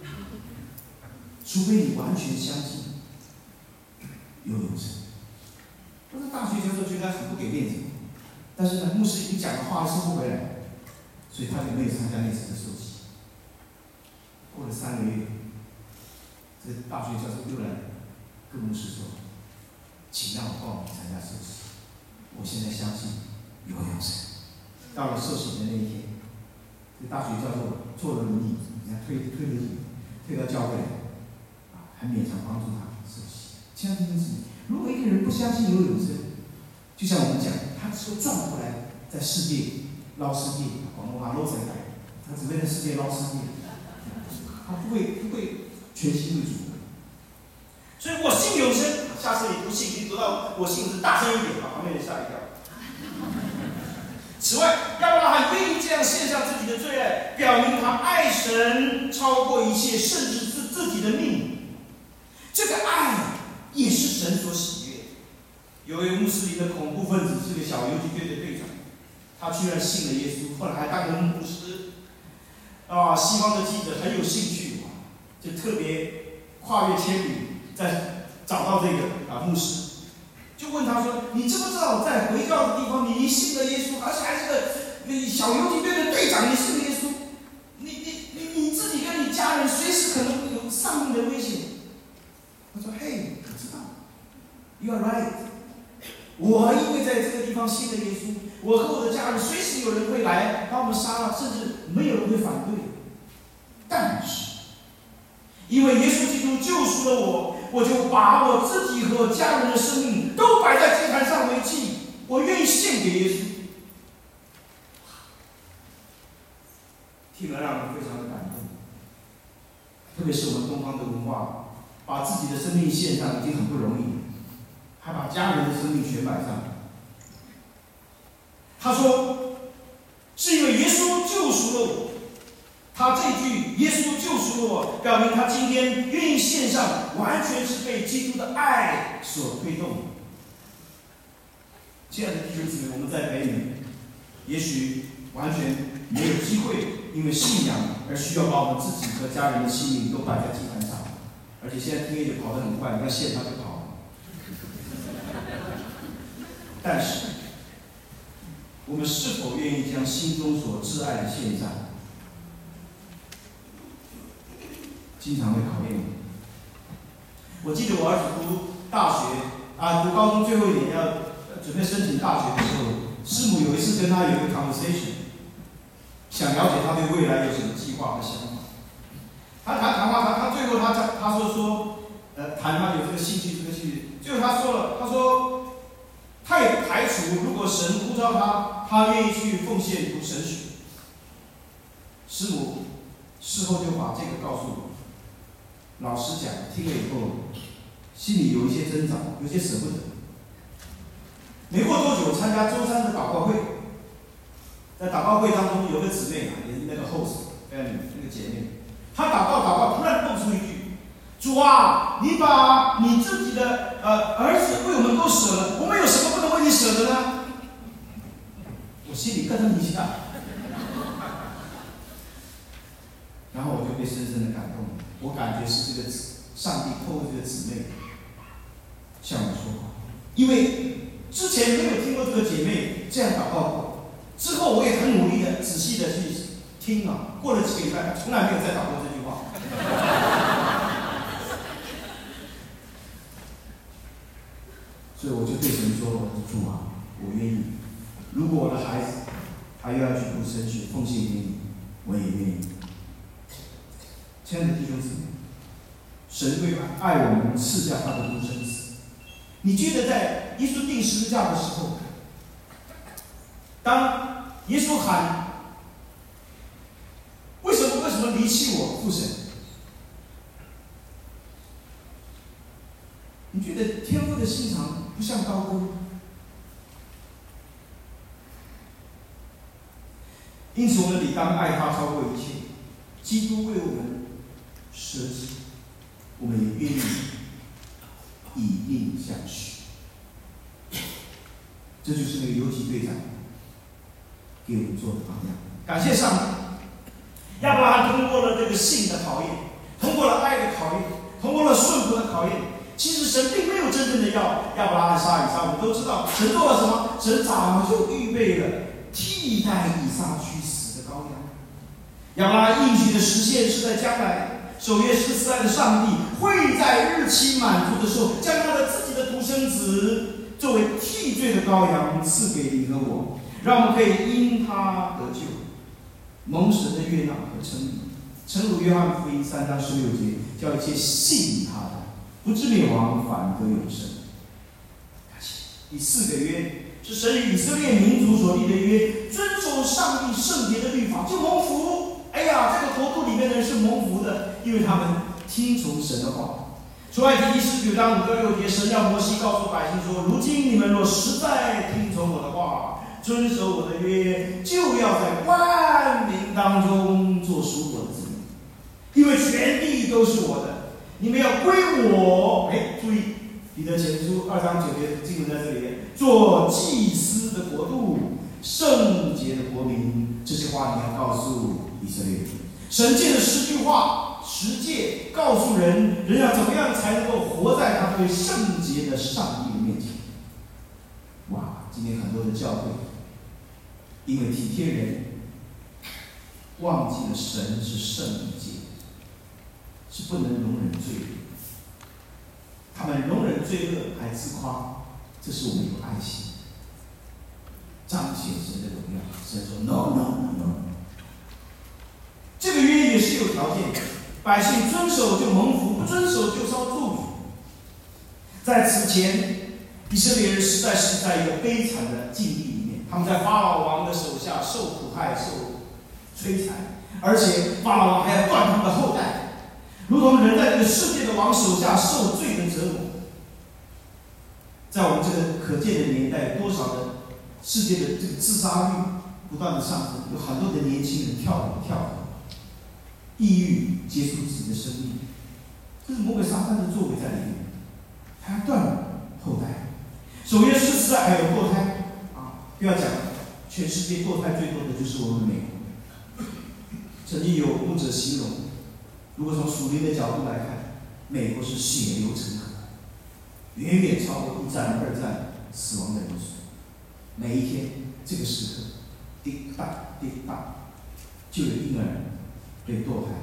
除非你完全相信有永生。但是大学教授觉得很不给面子，但是呢，牧师已经讲的话收不回来，所以他就没有参加那次的受洗。过了3个月，这个大学教授又来跟牧师说：“请让我报名参加受洗，我现在相信有永生。”到了受洗的那一天，这个大学教授坐了轮椅，人家推轮椅推到教会来，还勉强帮助他受洗。亲爱的弟兄姊妹，如果一个人不相信有永生，就像我们讲，他只会转过来在世界捞世界，广东话捞谁来？他只会在世界捞世界，他不会全心为主。所以我信永生，下次你读信息读到我信是大声一点，把旁边人吓一跳。此外，亚伯拉罕愿意这样献上自己的最爱，表明他爱神超过一切，甚至是自己的命。这个爱也是神所喜悦。有一个穆斯林的恐怖分子是个小游击队的队长，他居然信了耶稣，后来还当了牧师。西方的记者很有兴趣，就特别跨越千里，再找到这个牧师。 就问他说：“你知不知道在回教的地方，你信了耶稣，而且还是个小游击队的队长，你信了耶稣，你自己跟你家人随时可能会有丧命的危险。”他说：“嘿，我知道 ，You are right。我因为在这个地方信了耶稣，我和我的家人随时有人会来把我们杀了，甚至没有人会反对。但是，因为耶稣基督救赎了我，我就把我自己和家人的生命都摆在祭坛上为祭，我愿意献给耶稣。”听了让人非常的感动。特别是我们东方的文化，把自己的生命献上已经很不容易了，还把家人的生命全摆上。他说：“是因为耶稣救赎了我。”他这句“耶稣救赎了我”，表明他今天愿意献上，完全是被基督的爱所推动。亲爱的弟兄姊妹，我们在北美，也许完全没有机会，因为信仰而需要把我们自己和家人的性命都摆在祭坛上。而且现在天也跑得很快，你看献他就跑了。但是，我们是否愿意将心中所挚爱的献上？经常会考验我。我记得我儿子读大学读高中最后一年要准备申请大学的时候，师母有一次跟他有一个 conversation， 想了解他对未来有什么计划和想法。他谈话，他最后他说谈他有这个兴趣，最后他说了，他说他也不排除如果神呼召他愿意去奉献读神学。师母事后就把这个告诉我。老实讲，听了以后，心里有一些挣扎，有些舍不得。没过多久，参加周三的祷告会，在祷告会当中，有个姊妹也是那个 host， 那个姐妹，她祷告，突然蹦出一句：“主啊，你把你自己的儿子为我们都舍了，我们有什么不能为你舍的呢？”我心里咯噔一下，然后我就被深深的感动了。我感觉是这个上帝透过这个姊妹向我说话，因为之前没有听过这个姐妹这样祷告过，之后我也很努力的、仔细的去听啊。过了几个礼拜，从来没有再祷过这句话。所以我就对神说：“主啊，我愿意。如果我的孩子他又要去读神学，奉献给你，我也愿意。”亲爱的弟兄姊妹，神为爱我们赐下他的独生子。你觉得在耶稣钉十字架的时候，当耶稣喊“为什么离弃我，父神”，你觉得天父的心肠不像高歌吗？因此，我们理当爱他超过一切。基督为我们舍己，我们也愿意以命相许。这就是那个游击队长给我们做的榜样。感谢上帝，亚伯拉罕通过了这个信的考验，通过了爱的考验，通过了顺服的考验。其实神并没有真正的要亚伯拉罕杀以撒，我们都知道神做了什么，神早就预备了替代以撒去死的羔羊。亚伯拉罕应许的实现是在将来。守约14代的上帝会在日期满足的时候，将他的自己的独生子作为替罪的羔羊赐给你和我，让我们可以因他得救，蒙神的悦纳和称义。诚如约翰福音3章16节，叫一切信他的，不至灭亡，反得永生。第4个约是神与以色列民族所立的约，遵守上帝圣洁的律法就蒙福。哎呀，这个国度里面的人是蒙福的，因为他们听从神的话。出埃及记19章5到6节，神要摩西告诉百姓说：“如今你们若实在听从我的话，遵守我的约，就要在万民当中做属我的子民，因为全地都是我的，你们要归我。”注意，彼得前书2章9节经文在这里，做祭司的国度，圣洁的国民。这些话你要告诉以色列人。神借着10句话10诫，告诉人要怎么样才能够活在他对圣洁的上帝的面前。 今天很多的教会因为体贴人，忘记了神是圣洁，是不能容忍罪恶。他们容忍罪恶还自夸，这是我们有爱心，彰显神的荣耀。神说 ：“No No No No。”这个约也是有条件的，百姓遵守就蒙福，不遵守就遭咒诅。在此前，以色列人实在是在一个悲惨的境地里面，他们在法老王的手下受苦害、受摧残，而且法老王还要断他们的后代，如同人在这个世界的王手下受罪的折磨。在我们这个可见的年代，有多少的世界的这个自杀率不断的上升，有很多的年轻人跳河、抑郁，结束自己的生命，这是魔鬼撒旦的作为在里面。他要断后代。守约14代还有堕胎啊！不要讲，全世界堕胎最多的就是我们美国。曾经有牧者形容，如果从属灵的角度来看，美国是血流成河，远远超过1战、2战死亡的人数。每一天这个时刻，滴答滴答，就有婴儿被堕胎。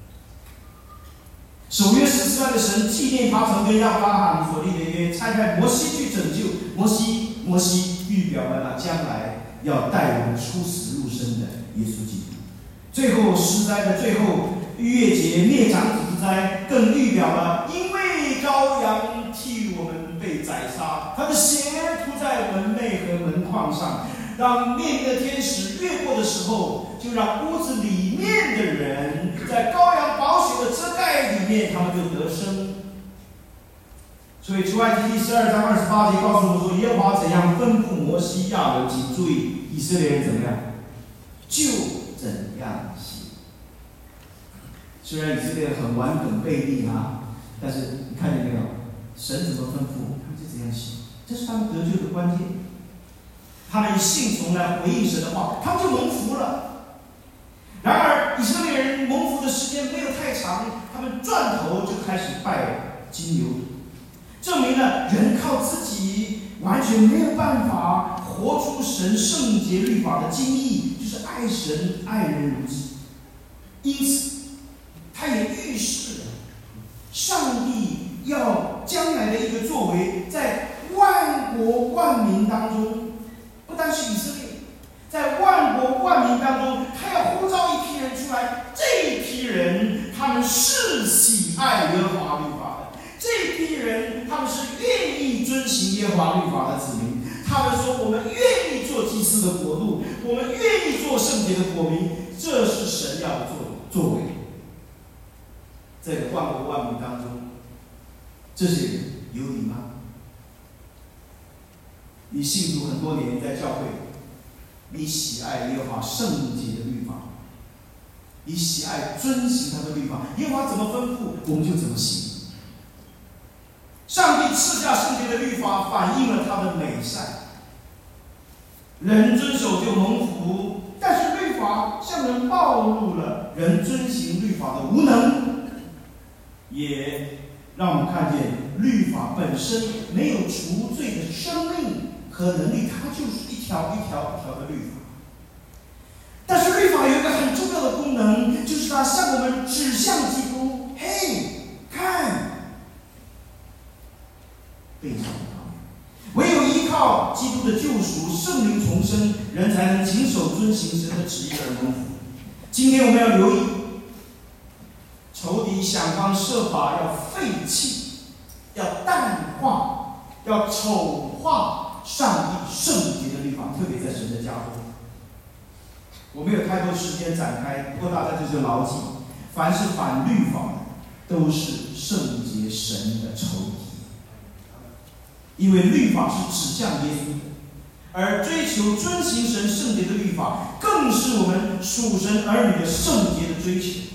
守约14代的神纪念他曾跟亚伯拉罕所立的约，差派摩西去拯救摩西预表了那将来要带我们出死入生的耶稣基督。最后10灾的最后逾越节灭长子之灾，更预表了因为羔羊替我们被宰杀，他的血涂在门楣和门框上，让面的天使越过的时候，就让屋子里面的人在羔羊宝血的遮盖里面，他们就得生。所以出埃及第12章28节告诉我们说，耶和华怎样吩咐摩西亚伦，请注意，以色列人怎么样，就怎样行。虽然以色列很顽梗悖逆但是你看见没有，神怎么吩咐，他们就怎样行，这是他们得救的关键。他们以信从来回应神的话，他们就蒙福了。然而，以色列人蒙福的时间没有太长，他们转头就开始拜金牛犊，证明了人靠自己完全没有办法活出神圣洁律法的精义，就是爱神爱人如己。因此，他也预示了上帝要将来的一个作为，在万国万民当中，不单是以色列，在万国万民当中，他要呼召一批人出来。这一批人，他们是喜爱耶和华律法的；这批人，他们是愿意遵行耶和华律法的子民。他们说：“我们愿意做祭司的国度，我们愿意做圣洁的国民。”这是神要的作为。在万国万民当中，这些人有你吗？你信主很多年，在教会，你喜爱耶和华圣洁的律法，你喜爱遵行他的律法，耶和华怎么吩咐，我们就怎么行。上帝赐下圣洁的律法，反映了他的美善。人遵守就蒙福，但是律法向人暴露了人遵行律法的无能，也让我们看见律法本身没有除罪的生命和能力，它就是一条一条一条的律法。但是律法有一个很重要的功能，就是它向我们指向基督。嘿，看，非常好。唯有依靠基督的救赎、圣灵重生，人才能谨守遵行神的旨意而蒙福。今天我们要留意，仇敌想方设法要废弃、要淡化、要丑化上帝圣洁的律法，特别在神的家中。我没有太多时间展开，不过大家就是牢记，凡是反律法的，都是圣洁神的仇敌。因为律法是指向耶稣的，而追求遵行神圣洁的律法，更是我们属神儿女的圣洁的追求。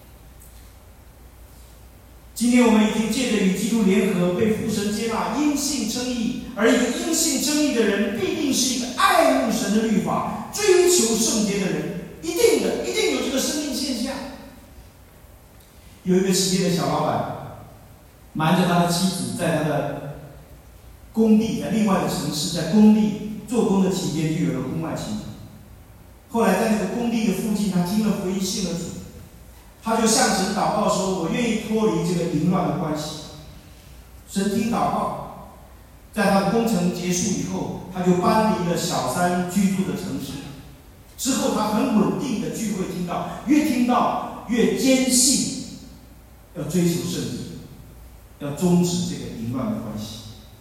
今天我们已经借着与基督联合，被父神接纳，因信称义。而一个因信称义的人，必定是一个爱慕神的律法、追求圣洁的人，一定有这个生命现象。有一个企业的小老板，瞒着他的妻子，在他的工地，在另外的城市，在工地做工的期间就有了婚外情。后来在那个工地的附近，他听了福音，信了主，他就向神祷告说：“我愿意脱离这个淫乱的关系。”神听祷告，在他的工程结束以后，他就搬离了小三居住的城市。之后，他很稳定的聚会听到越坚信要追求圣洁，要终止这个淫乱的关系。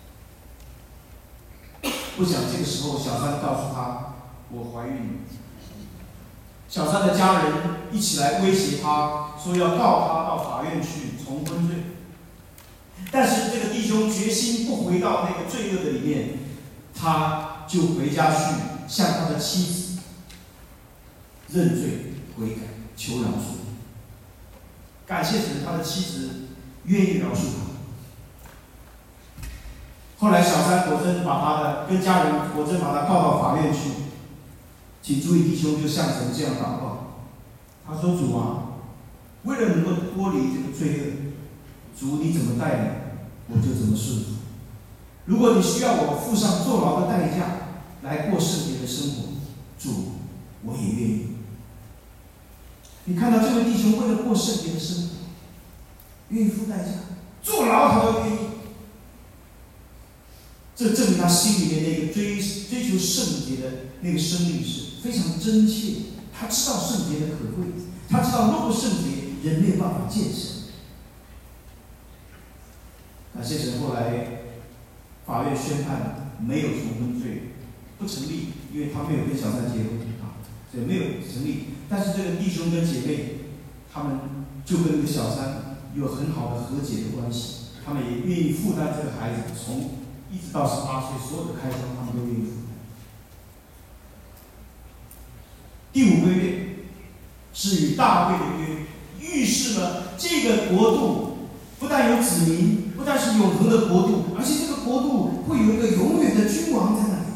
不想这个时候，小三告诉他：“我怀孕了。”小三的家人一起来威胁他，说要告他到法院去重婚罪。但是这个弟兄决心不回到那个罪恶的里面，他就回家去向他的妻子认罪悔改，求饶恕。感谢神，他的妻子愿意饶恕他。后来小三果真跟家人果真把他告到法院去。请注意，弟兄就向神这样祷告，他说：“主啊，为了能够脱离这个罪恶，主你怎么带领，我就怎么顺服。如果你需要我付上坐牢的代价来过圣洁的生活，主，我也愿意。”你看到这位弟兄为了过圣洁的生活，愿意付代价，坐牢他都愿意。这证明他心里面那个追求圣洁的那个生命是非常真切。他知道圣洁的可贵，他知道若不圣洁，人没有办法见神。感谢神，后来法院宣判没有重婚罪，不成立，因为他没有跟小三结婚所以没有成立。但是这个弟兄跟姐妹，他们就跟这个小三有很好的和解的关系，他们也愿意负担这个孩子一直到18岁，所有的开销他们都愿意负担。第5个约是与大卫的约，预示了这个国度不但有子民，不但是永恒的国度，而且这个国度会有一个永远的君王在那里。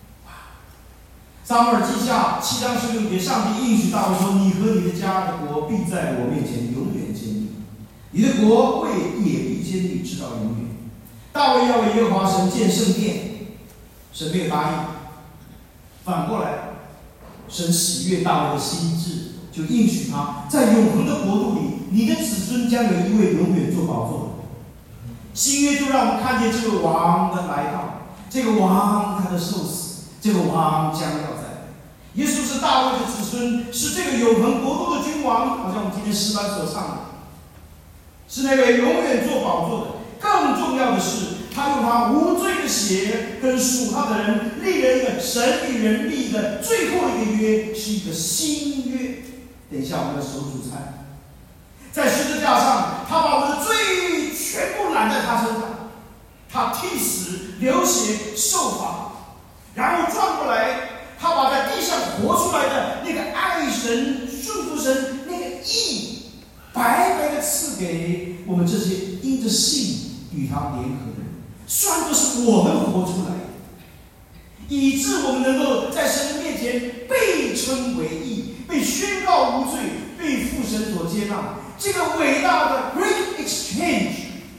撒母耳记下7章16节，上帝应许大卫说：“你和你的家的国必在我面前永远坚立，你的国位也必坚立，直到永远。”大卫要为耶和华神建圣殿，神没有答应。反过来，神喜悦大卫的心志，就应许他在永恒的国度里，你的子孙将有一位永远做宝座的。新约就让我们看见这个王的来到，这个王他的受死，这个王将要在来。耶稣是大卫的子孙，是这个永恒国度的君王，好像我们今天诗班所唱的，是那位永远做宝座的。更重要的是，他用他无罪的血跟属他的人立了一个神与人立的最后一个约，是一个新约。等一下我们要守主餐，在十字架上，他把我们的罪全部揽在他身上，他替死流血受罚，然后转过来，他把在地上活出来的那个爱神顺服神那个义，白白的赐给我们这些因着信与他联合的人，算作是我们活出来的，以致我们能够在神的面前被称为义，被宣告无罪，被父神所接纳。这个伟大的 Great Exchange，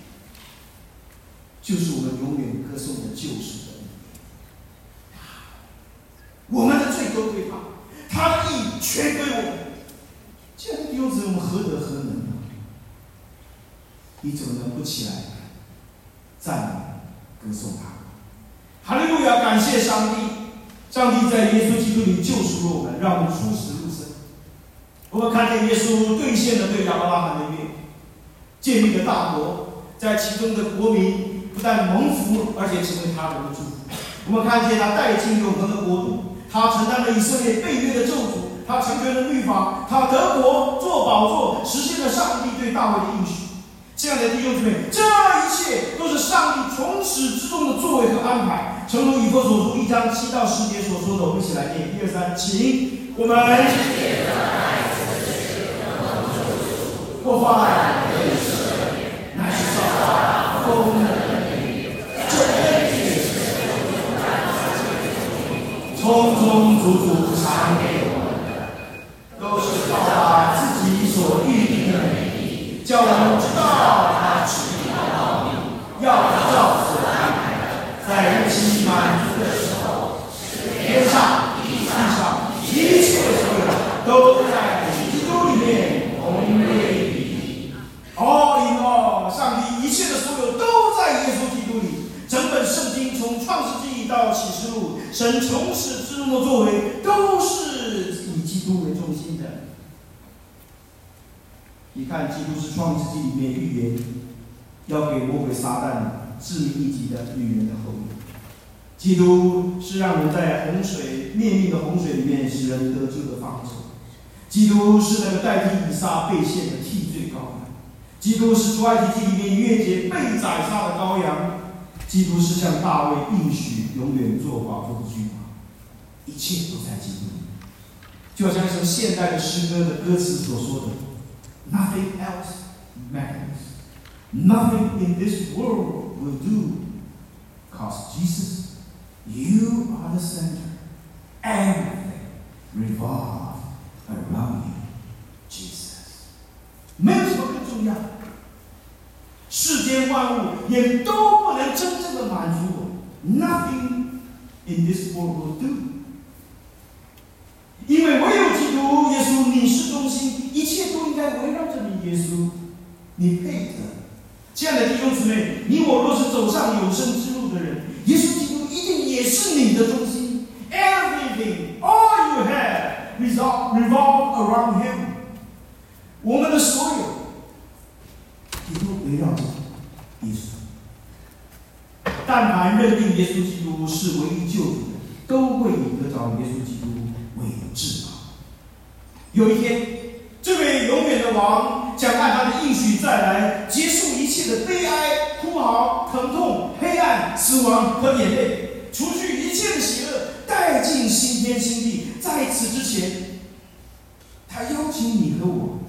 就是我们永远歌颂的救赎的恩典。我们的罪都归他，他的义全归我们。这样的弟兄姊妹，我们何德何能呢？你怎么能不起来赞美歌颂他？哈利路亚！感谢上帝，上帝在耶稣基督里救赎了我们，让我们出死入生。我们看见耶稣兑现了对亚伯拉罕的约，建立了大国，在其中的国民不但蒙福，而且成为他人的祝福。我们看见他带进永恒的国度，他承担了以色列背约的咒诅，他成全了律法，他得国做宝座，实现了上帝对大卫的应许。这样的弟兄姊妹，这一切都是上帝从始至终的作为和安排。诚如以弗所书1章7到10节所说的，我们一起来念，1、2、3，请我们过犯乃是照他丰盛的能力，这恩典充充足足赏给我们的，都是靠他自己所预定的美意，叫我们知道他旨意的奥秘，要照所安排的，在日期满足的时候， 神从始至终的作为，都是以基督为中心的。你看，基督是创世纪里面预言要给魔鬼撒旦致命一击的女人的后裔。基督是让人在洪水灭命的洪水里面使人得救的方舟。基督是那个代替以撒被献的替罪羔羊。基督是出埃及记里面逾越节被宰杀的羔羊。基督是向大卫应许永远做宝座的君王。一切都在基督里。就好像一首现代的诗歌的歌词所说的 ：“Nothing else matters. Nothing in this world will do, 'cause Jesus, you are the center. Everything revolves around you, Jesus." 没有什么更重要，世间万物也都不能真正的满足我。Nothing in this world will do. 因为唯有基督耶稣，你是中心，一切都应该围绕着你耶稣，你配的。亲爱的弟兄姊妹，你我若是走上永生之路的人，耶稣基督一定也是你的中心。Everything, all you have, revolve around Him. 我们的所有也都围绕着耶稣。但凡认定耶稣基督是唯一救主的，都会以得着耶稣基督为至宝。有一天，这位永远的王将按他的应许再来，结束一切的悲哀、哭嚎、疼痛、黑暗、死亡和眼泪，除去一切的喜乐，带进新天新地。在此之前，他邀请你和我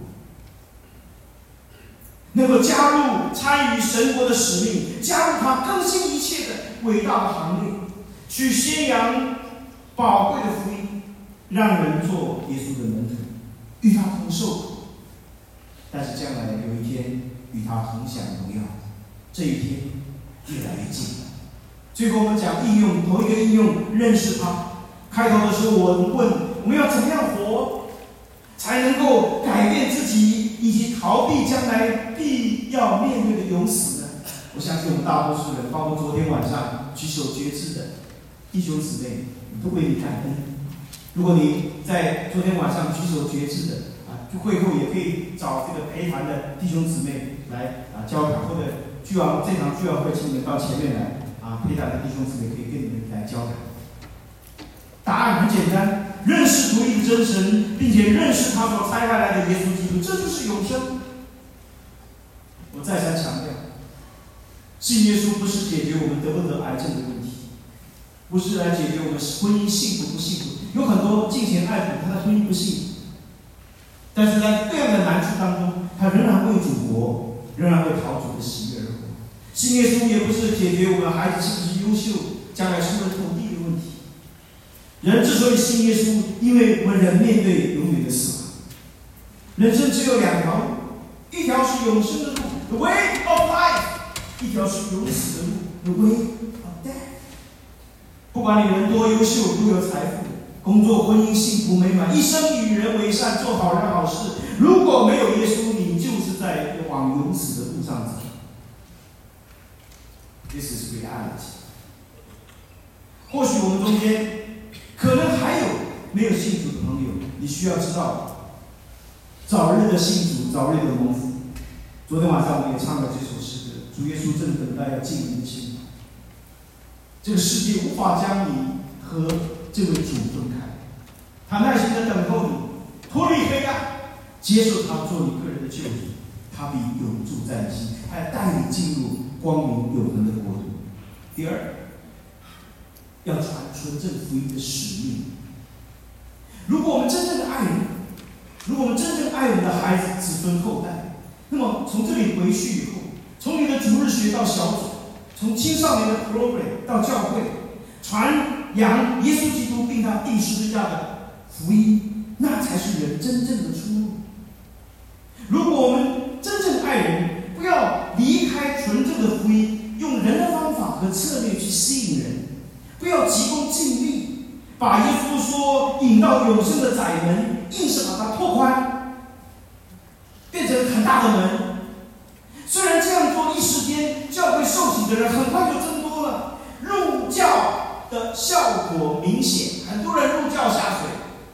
能够加入参与神国的使命，加入他更新一切的伟大的行列，去宣扬宝贵的福音，让人做耶稣的门徒，与他同受苦，但是将来有一天与他同享荣耀，这一天越来越近了。最后我们讲应用，头一个应用认识他。开头的时候我问我们要怎么样活才能够改变自己，以及逃避将来必要面对的永死呢？我相信我们大多数人，包括昨天晚上举手决志的弟兄姊妹，都为你感恩。如果你在昨天晚上举手决志的会后也可以找这个陪谈的弟兄姊妹来交谈，或者这场聚会请你们到前面来陪谈的弟兄姊妹可以跟你们来交谈。答案很简单，认识独一的真神，并且认识他所差派来的耶稣基督，这就是永生。我再三强调，信耶稣不是解决我们得不得癌症的问题，不是来解决我们婚姻幸福不幸福。有很多敬虔爱主，他的婚姻不幸福，但是在各样的难处当中，他仍然为主活，仍然为讨主的喜悦而活。信耶稣也不是解决我们孩子是不是优秀，将来是不是土地的问题。人之所以信耶稣，因为我们人面对永远的死亡。人生只有两条路，一条是永生的路 ，the way of life； 一条是永死的路 ，the way of death。不管你人多优秀，多有财富，工作、婚姻幸福美满，一生与人为善，做好人好事，如果没有耶稣，你就是在往永死的路上走。This is reality。或许我们中间可能还有没有信主的朋友，你需要知道，早日的信主，早日的蒙福。昨天晚上我们也唱了这首诗歌，主耶稣正等待要进你的心。这个世界无法将你和这位主分开，他耐心的等候你，脱离黑暗，接受他做你个人的救主，他必永驻在你心，他要带你进入光明永恒的国度。第二，要传纯正福音的使命。如果我们真正的爱人，如果我们真正爱我们的孩子、子孙后代，那么从这里回去以后，从你的主日学到小组，从青少年的 program 到教会，传扬耶稣基督并他钉十字架的福音，那才是人真正的出路。如果我们真正爱人，不要离开纯正的福音，用人的方法和策略去吸引人，不要急功近利，把耶稣说引到永生的窄门，硬是把它拓宽，变成很大的门。虽然这样做一时间，教会受洗的人很快就增多了，入教的效果明显，很多人入教下水，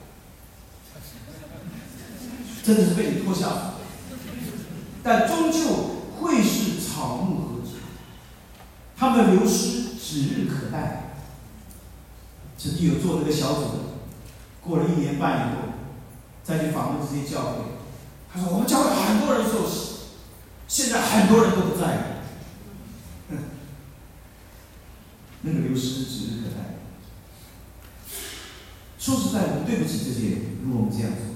真的是被你拖下水，但终究会是草木禾秸，他们流失指日可待。曾经有做这个小组的，过了1年半以后，再去访问这些教会，他说我们教会很多人受洗，现在很多人都不在了。那个流失指日可待。说实在，我们对不起这些人，如果我们这样做，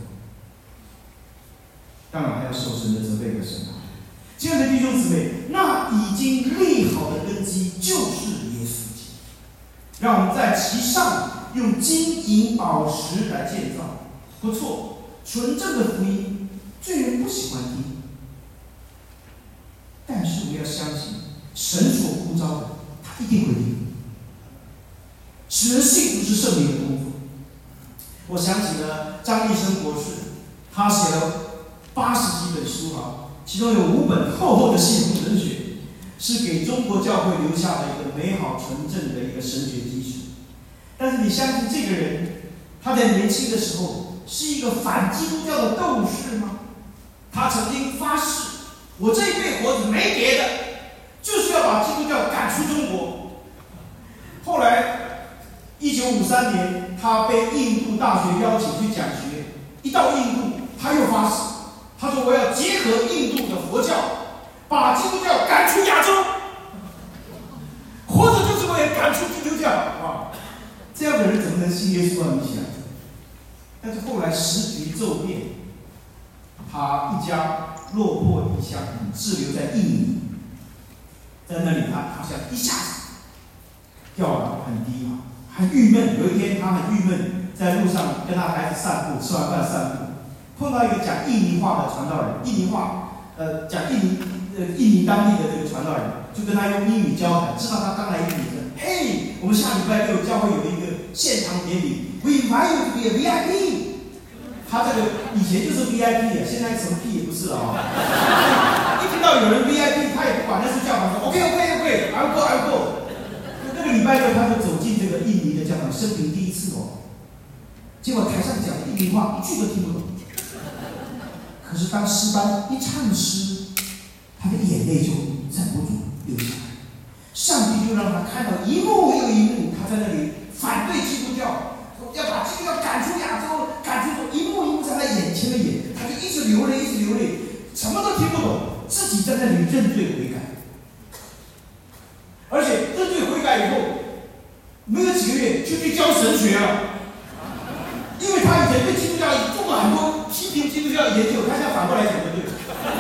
当然还要受神的责备和审判。亲爱的弟兄姊妹，那已经立好的根基就是耶稣基督，让我们在其上用金银宝石来建造。不错，纯正的福音，罪人不喜欢听，但是我们要相信，神所呼召的，他一定会听。使人信服是圣灵的工作。我想起了张立生博士，他写了80几本书其中有5本厚厚的系统神学，是给中国教会留下了一个美好纯正的一个神学基础。但是你相信这个人，他在年轻的时候是一个反基督教的斗士吗？他曾经发誓，我这一辈活着没别的，就是要把基督教赶出中国。后来1953年，他被印度大学邀请去讲学。一到印度，他又发誓，他说：“我要结合印度的佛教，把基督教赶出亚洲。活着就是为了赶出基督教啊！”这样的人怎么能信耶稣啊？你想？但是后来时局骤变，他一家落魄异乡，滞留在印尼，在那里他好像一下子掉了很低很郁闷。有一天他很郁闷，在路上跟他孩子散步，吃完饭散步，碰到一个讲印尼话的传道人，讲印尼当地的这个传道人，就跟他用英语交谈，知道他刚来印尼的。嘿，我们下礼拜6教会有一个现场典礼 ，We invite you to be a VIP。他这个以前就是 VIP 现在什么屁也不是了一听到有人 VIP， 他也不管，那是教堂说 OK，I'll go。那个礼拜6他就走进这个印尼的教堂，生平第一次结果台上讲的印尼话一句都听不懂。可是当诗班一唱诗，他的眼泪就忍不住流下来。上帝就让他看到一幕又一幕，他在那里反对基督教，要把基督教赶出亚洲，一幕一幕在他眼前的演，他就一直流泪，什么都听不懂，自己在那里认罪悔改。而且认罪悔改以后，没有几个月就去教神学了，因为他以前对基督教做了很多批评基督教的研究，他现在反过来讲就对了。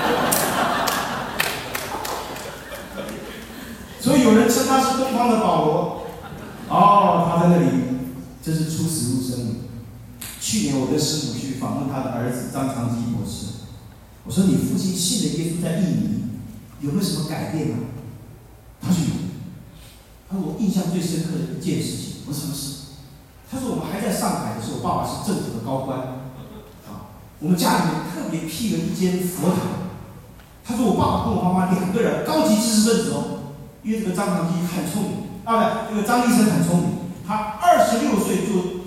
所以有人称他是东方的保罗。他在那里真是出死入生了。去年我跟师母去访问他的儿子张长基博士，我说：“你父亲信的耶稣在印尼有没有什么改变啊？”他说有。他说：“我印象最深刻的一件事情，我说什么事？”他说：“我们还在上海的时候，我爸爸是政府的高官，我们家里面特别辟了一间佛堂。他说我爸爸跟我妈妈2个人高级知识分子因为这个张长基很聪明这个张立生很聪明，他21岁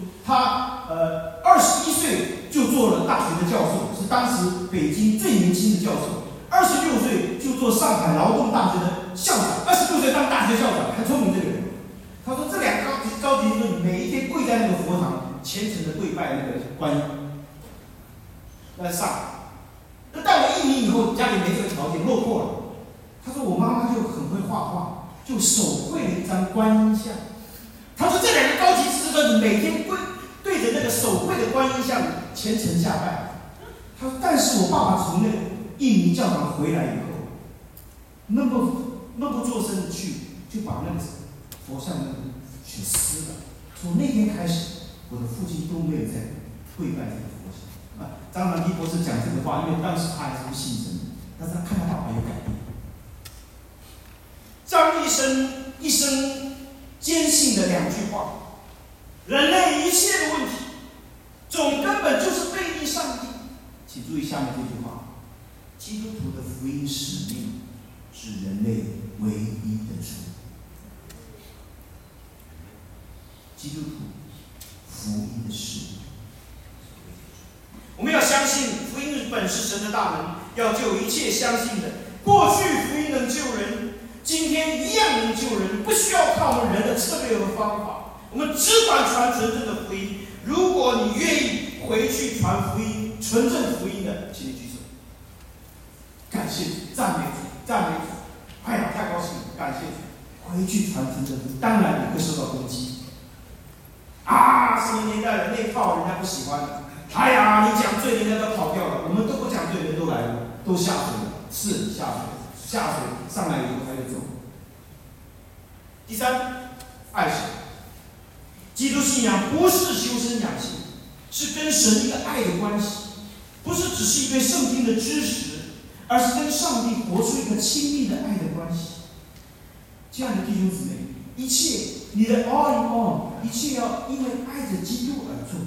就做了大学的教授，是当时北京最年轻的教授。26岁就做上海劳动大学的校长，26岁当大学校长，很聪明这个人。他说这2个高级知识分子每一天跪在那个佛堂，虔诚的跪拜那个观音，在上海。那到了印尼以后，家里没这个条件，落魄了。他说我妈妈就很会画画，就手绘了一张观音像。他说这2个高级知识分子每天对着那个手绘的观音像虔诚下拜。他说但是我爸爸从那个印尼教堂回来以后，闷不作声的就把那个佛像给撕了。从那天开始，我的父亲都没有再跪拜这个佛像。张长基博士讲这个话，因为当时他还是不信神，但是他看他爸爸有改变。张立生一生坚信的2句话：人类一切的问题，总根本就是背逆上帝。请注意下面这句话：基督徒的福音使命是人类唯一的主。 基督徒福音的事。 我们要相信福音本是神的大门，要救一切相信的。过去福音能救人，今天一样能救人，不需要靠我们人的策略和方法。我们只管传纯正的福音。如果你愿意回去传福音、纯正福音的，请你举手。感谢主，赞美主，赞美主！哎呀，太高兴了，感谢主！回去传纯正的，当然你会受到攻击。啊，什么年代了，那套人家不喜欢。哎呀，你讲罪，人家都跑掉了。我们都不讲罪，人都来了，都下水了。是下水，下水上来以后他就走。第三，爱神。基督信仰不是修身养性，是跟神一个爱的关系，不是只是一对圣经的知识，而是跟上帝活出一个亲密的爱的关系。亲爱的弟兄姊妹，一切你的 all in all， 一切要因为爱着基督而做。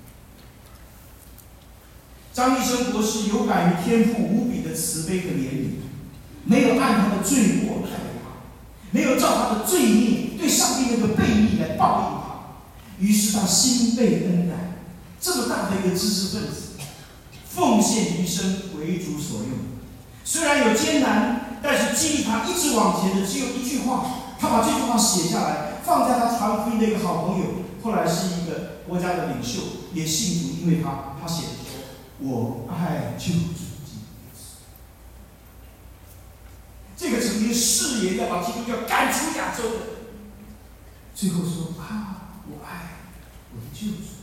张立生博士有感于天父无比的慈悲和怜悯，没有按他的罪过待他，没有照他的罪孽对上帝那个悖逆来报应他。于是他心被恩待，这么大的一个知识分子，奉献余生为主所用。虽然有艰难，但是激励他一直往前的只有一句话，他把这句话写下来，放在他传福音的一个好朋友，后来是一个国家的领袖，也信主，因为他写的说：“我爱救主基督。”这个曾经誓言要把基督教赶出亚洲的，最后说：“我爱我的救主。”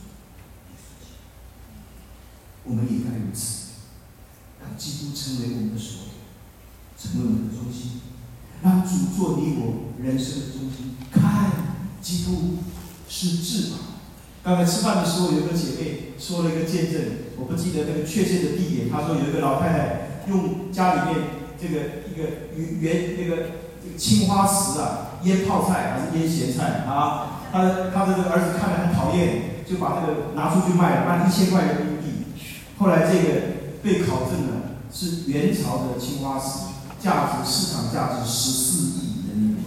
我们也该如此，让基督成为我们的首领，成为我们的中心，让主做你我人生的中心。看，基督是至宝。刚才吃饭的时候，有一个姐妹说了一个见证，我不记得那个确切的地点。她说有一个老太太用家里面这个一个这个青花瓷啊腌泡菜还是腌咸菜啊。他的这个儿子看了很讨厌，就把这个拿出去卖了，卖1000块人民币。后来这个被考证了，是元朝的青花瓷，市场价值14亿人民币。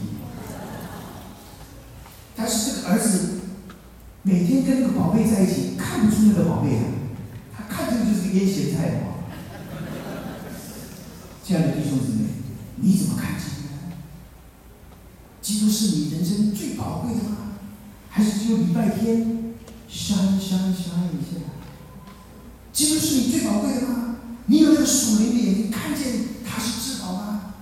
但是这个儿子每天跟那个宝贝在一起，看不出那个宝贝来，他看这个就是个腌咸菜的嘛。亲爱的弟兄姊妹，你怎么看基督呢？基督是你人生最宝贵的吗？还是只有礼拜天shine一下？基督是你最宝贵的吗？你有那个属灵的眼睛，看见他是至宝吗？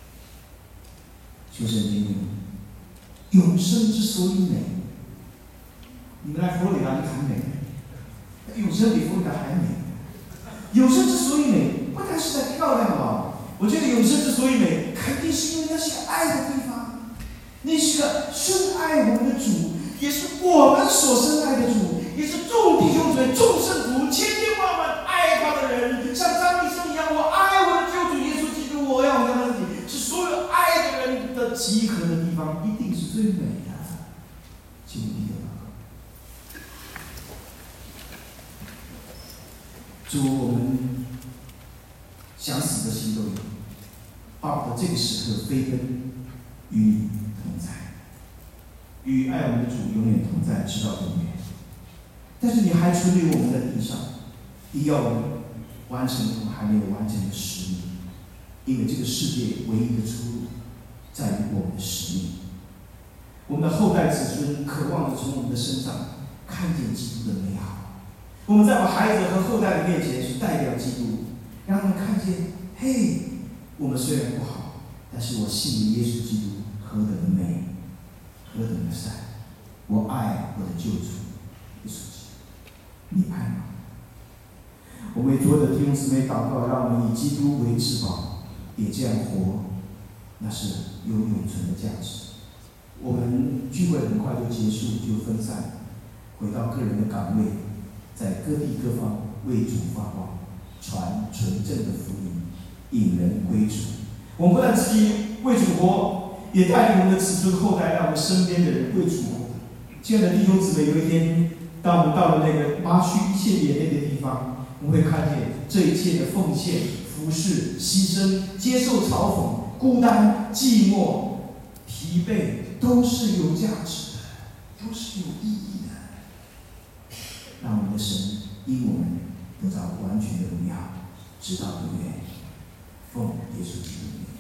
求神怜悯，永生之所以美。你们来佛罗里达就很美，永生比佛罗里达还美。永生之所以美，不单是在漂亮吧？我觉得永生之所以美，肯定是因为那是个爱的地方，那是个深爱我们的主。也是我们所深爱的主，也是众弟兄姊妹、众圣徒、千千万万爱他的人，像张立生一样，我爱我的救主耶稣基督，我要跟他一起，是所有爱的人的集合的地方，一定是最美的。请你记得吧。主，我们想死的心都有，巴不得这个时刻飞奔与你同在。与爱我们的主永远同在，直到永远。但是你还存留我们在地上，也要我们完成我们还没有完成的使命。因为这个世界唯一的出路在于我们的使命。我们的后代子孙渴望着从我们的身上看见基督的美好。我们在我孩子和后代的面前是代表基督，让他们看见：嘿，我们虽然不好，但是我信耶稣基督何等的美！何等的善！我爱我的救主耶稣基督，你爱吗？我为所有的弟兄姊妹祷告，让我们以基督为至宝，也这样活，那是有永存的价值。我们聚会很快就结束，就分散，回到个人的岗位，在各地各方为主发光，传纯正的福音，引人归主。我们不但自己为主活，也带领我们的子孙后代，让我们身边的人为主活。亲爱的弟兄姊妹，有一天，当我们到了那个拔去一切眼泪的地方，我们会看见这一切的奉献、服侍、牺牲、接受嘲讽、孤单、寂寞、疲惫，都是有价值的。 都是有意义的，让我们的神因我们得到完全的荣耀，直到永远。奉耶稣基督的名。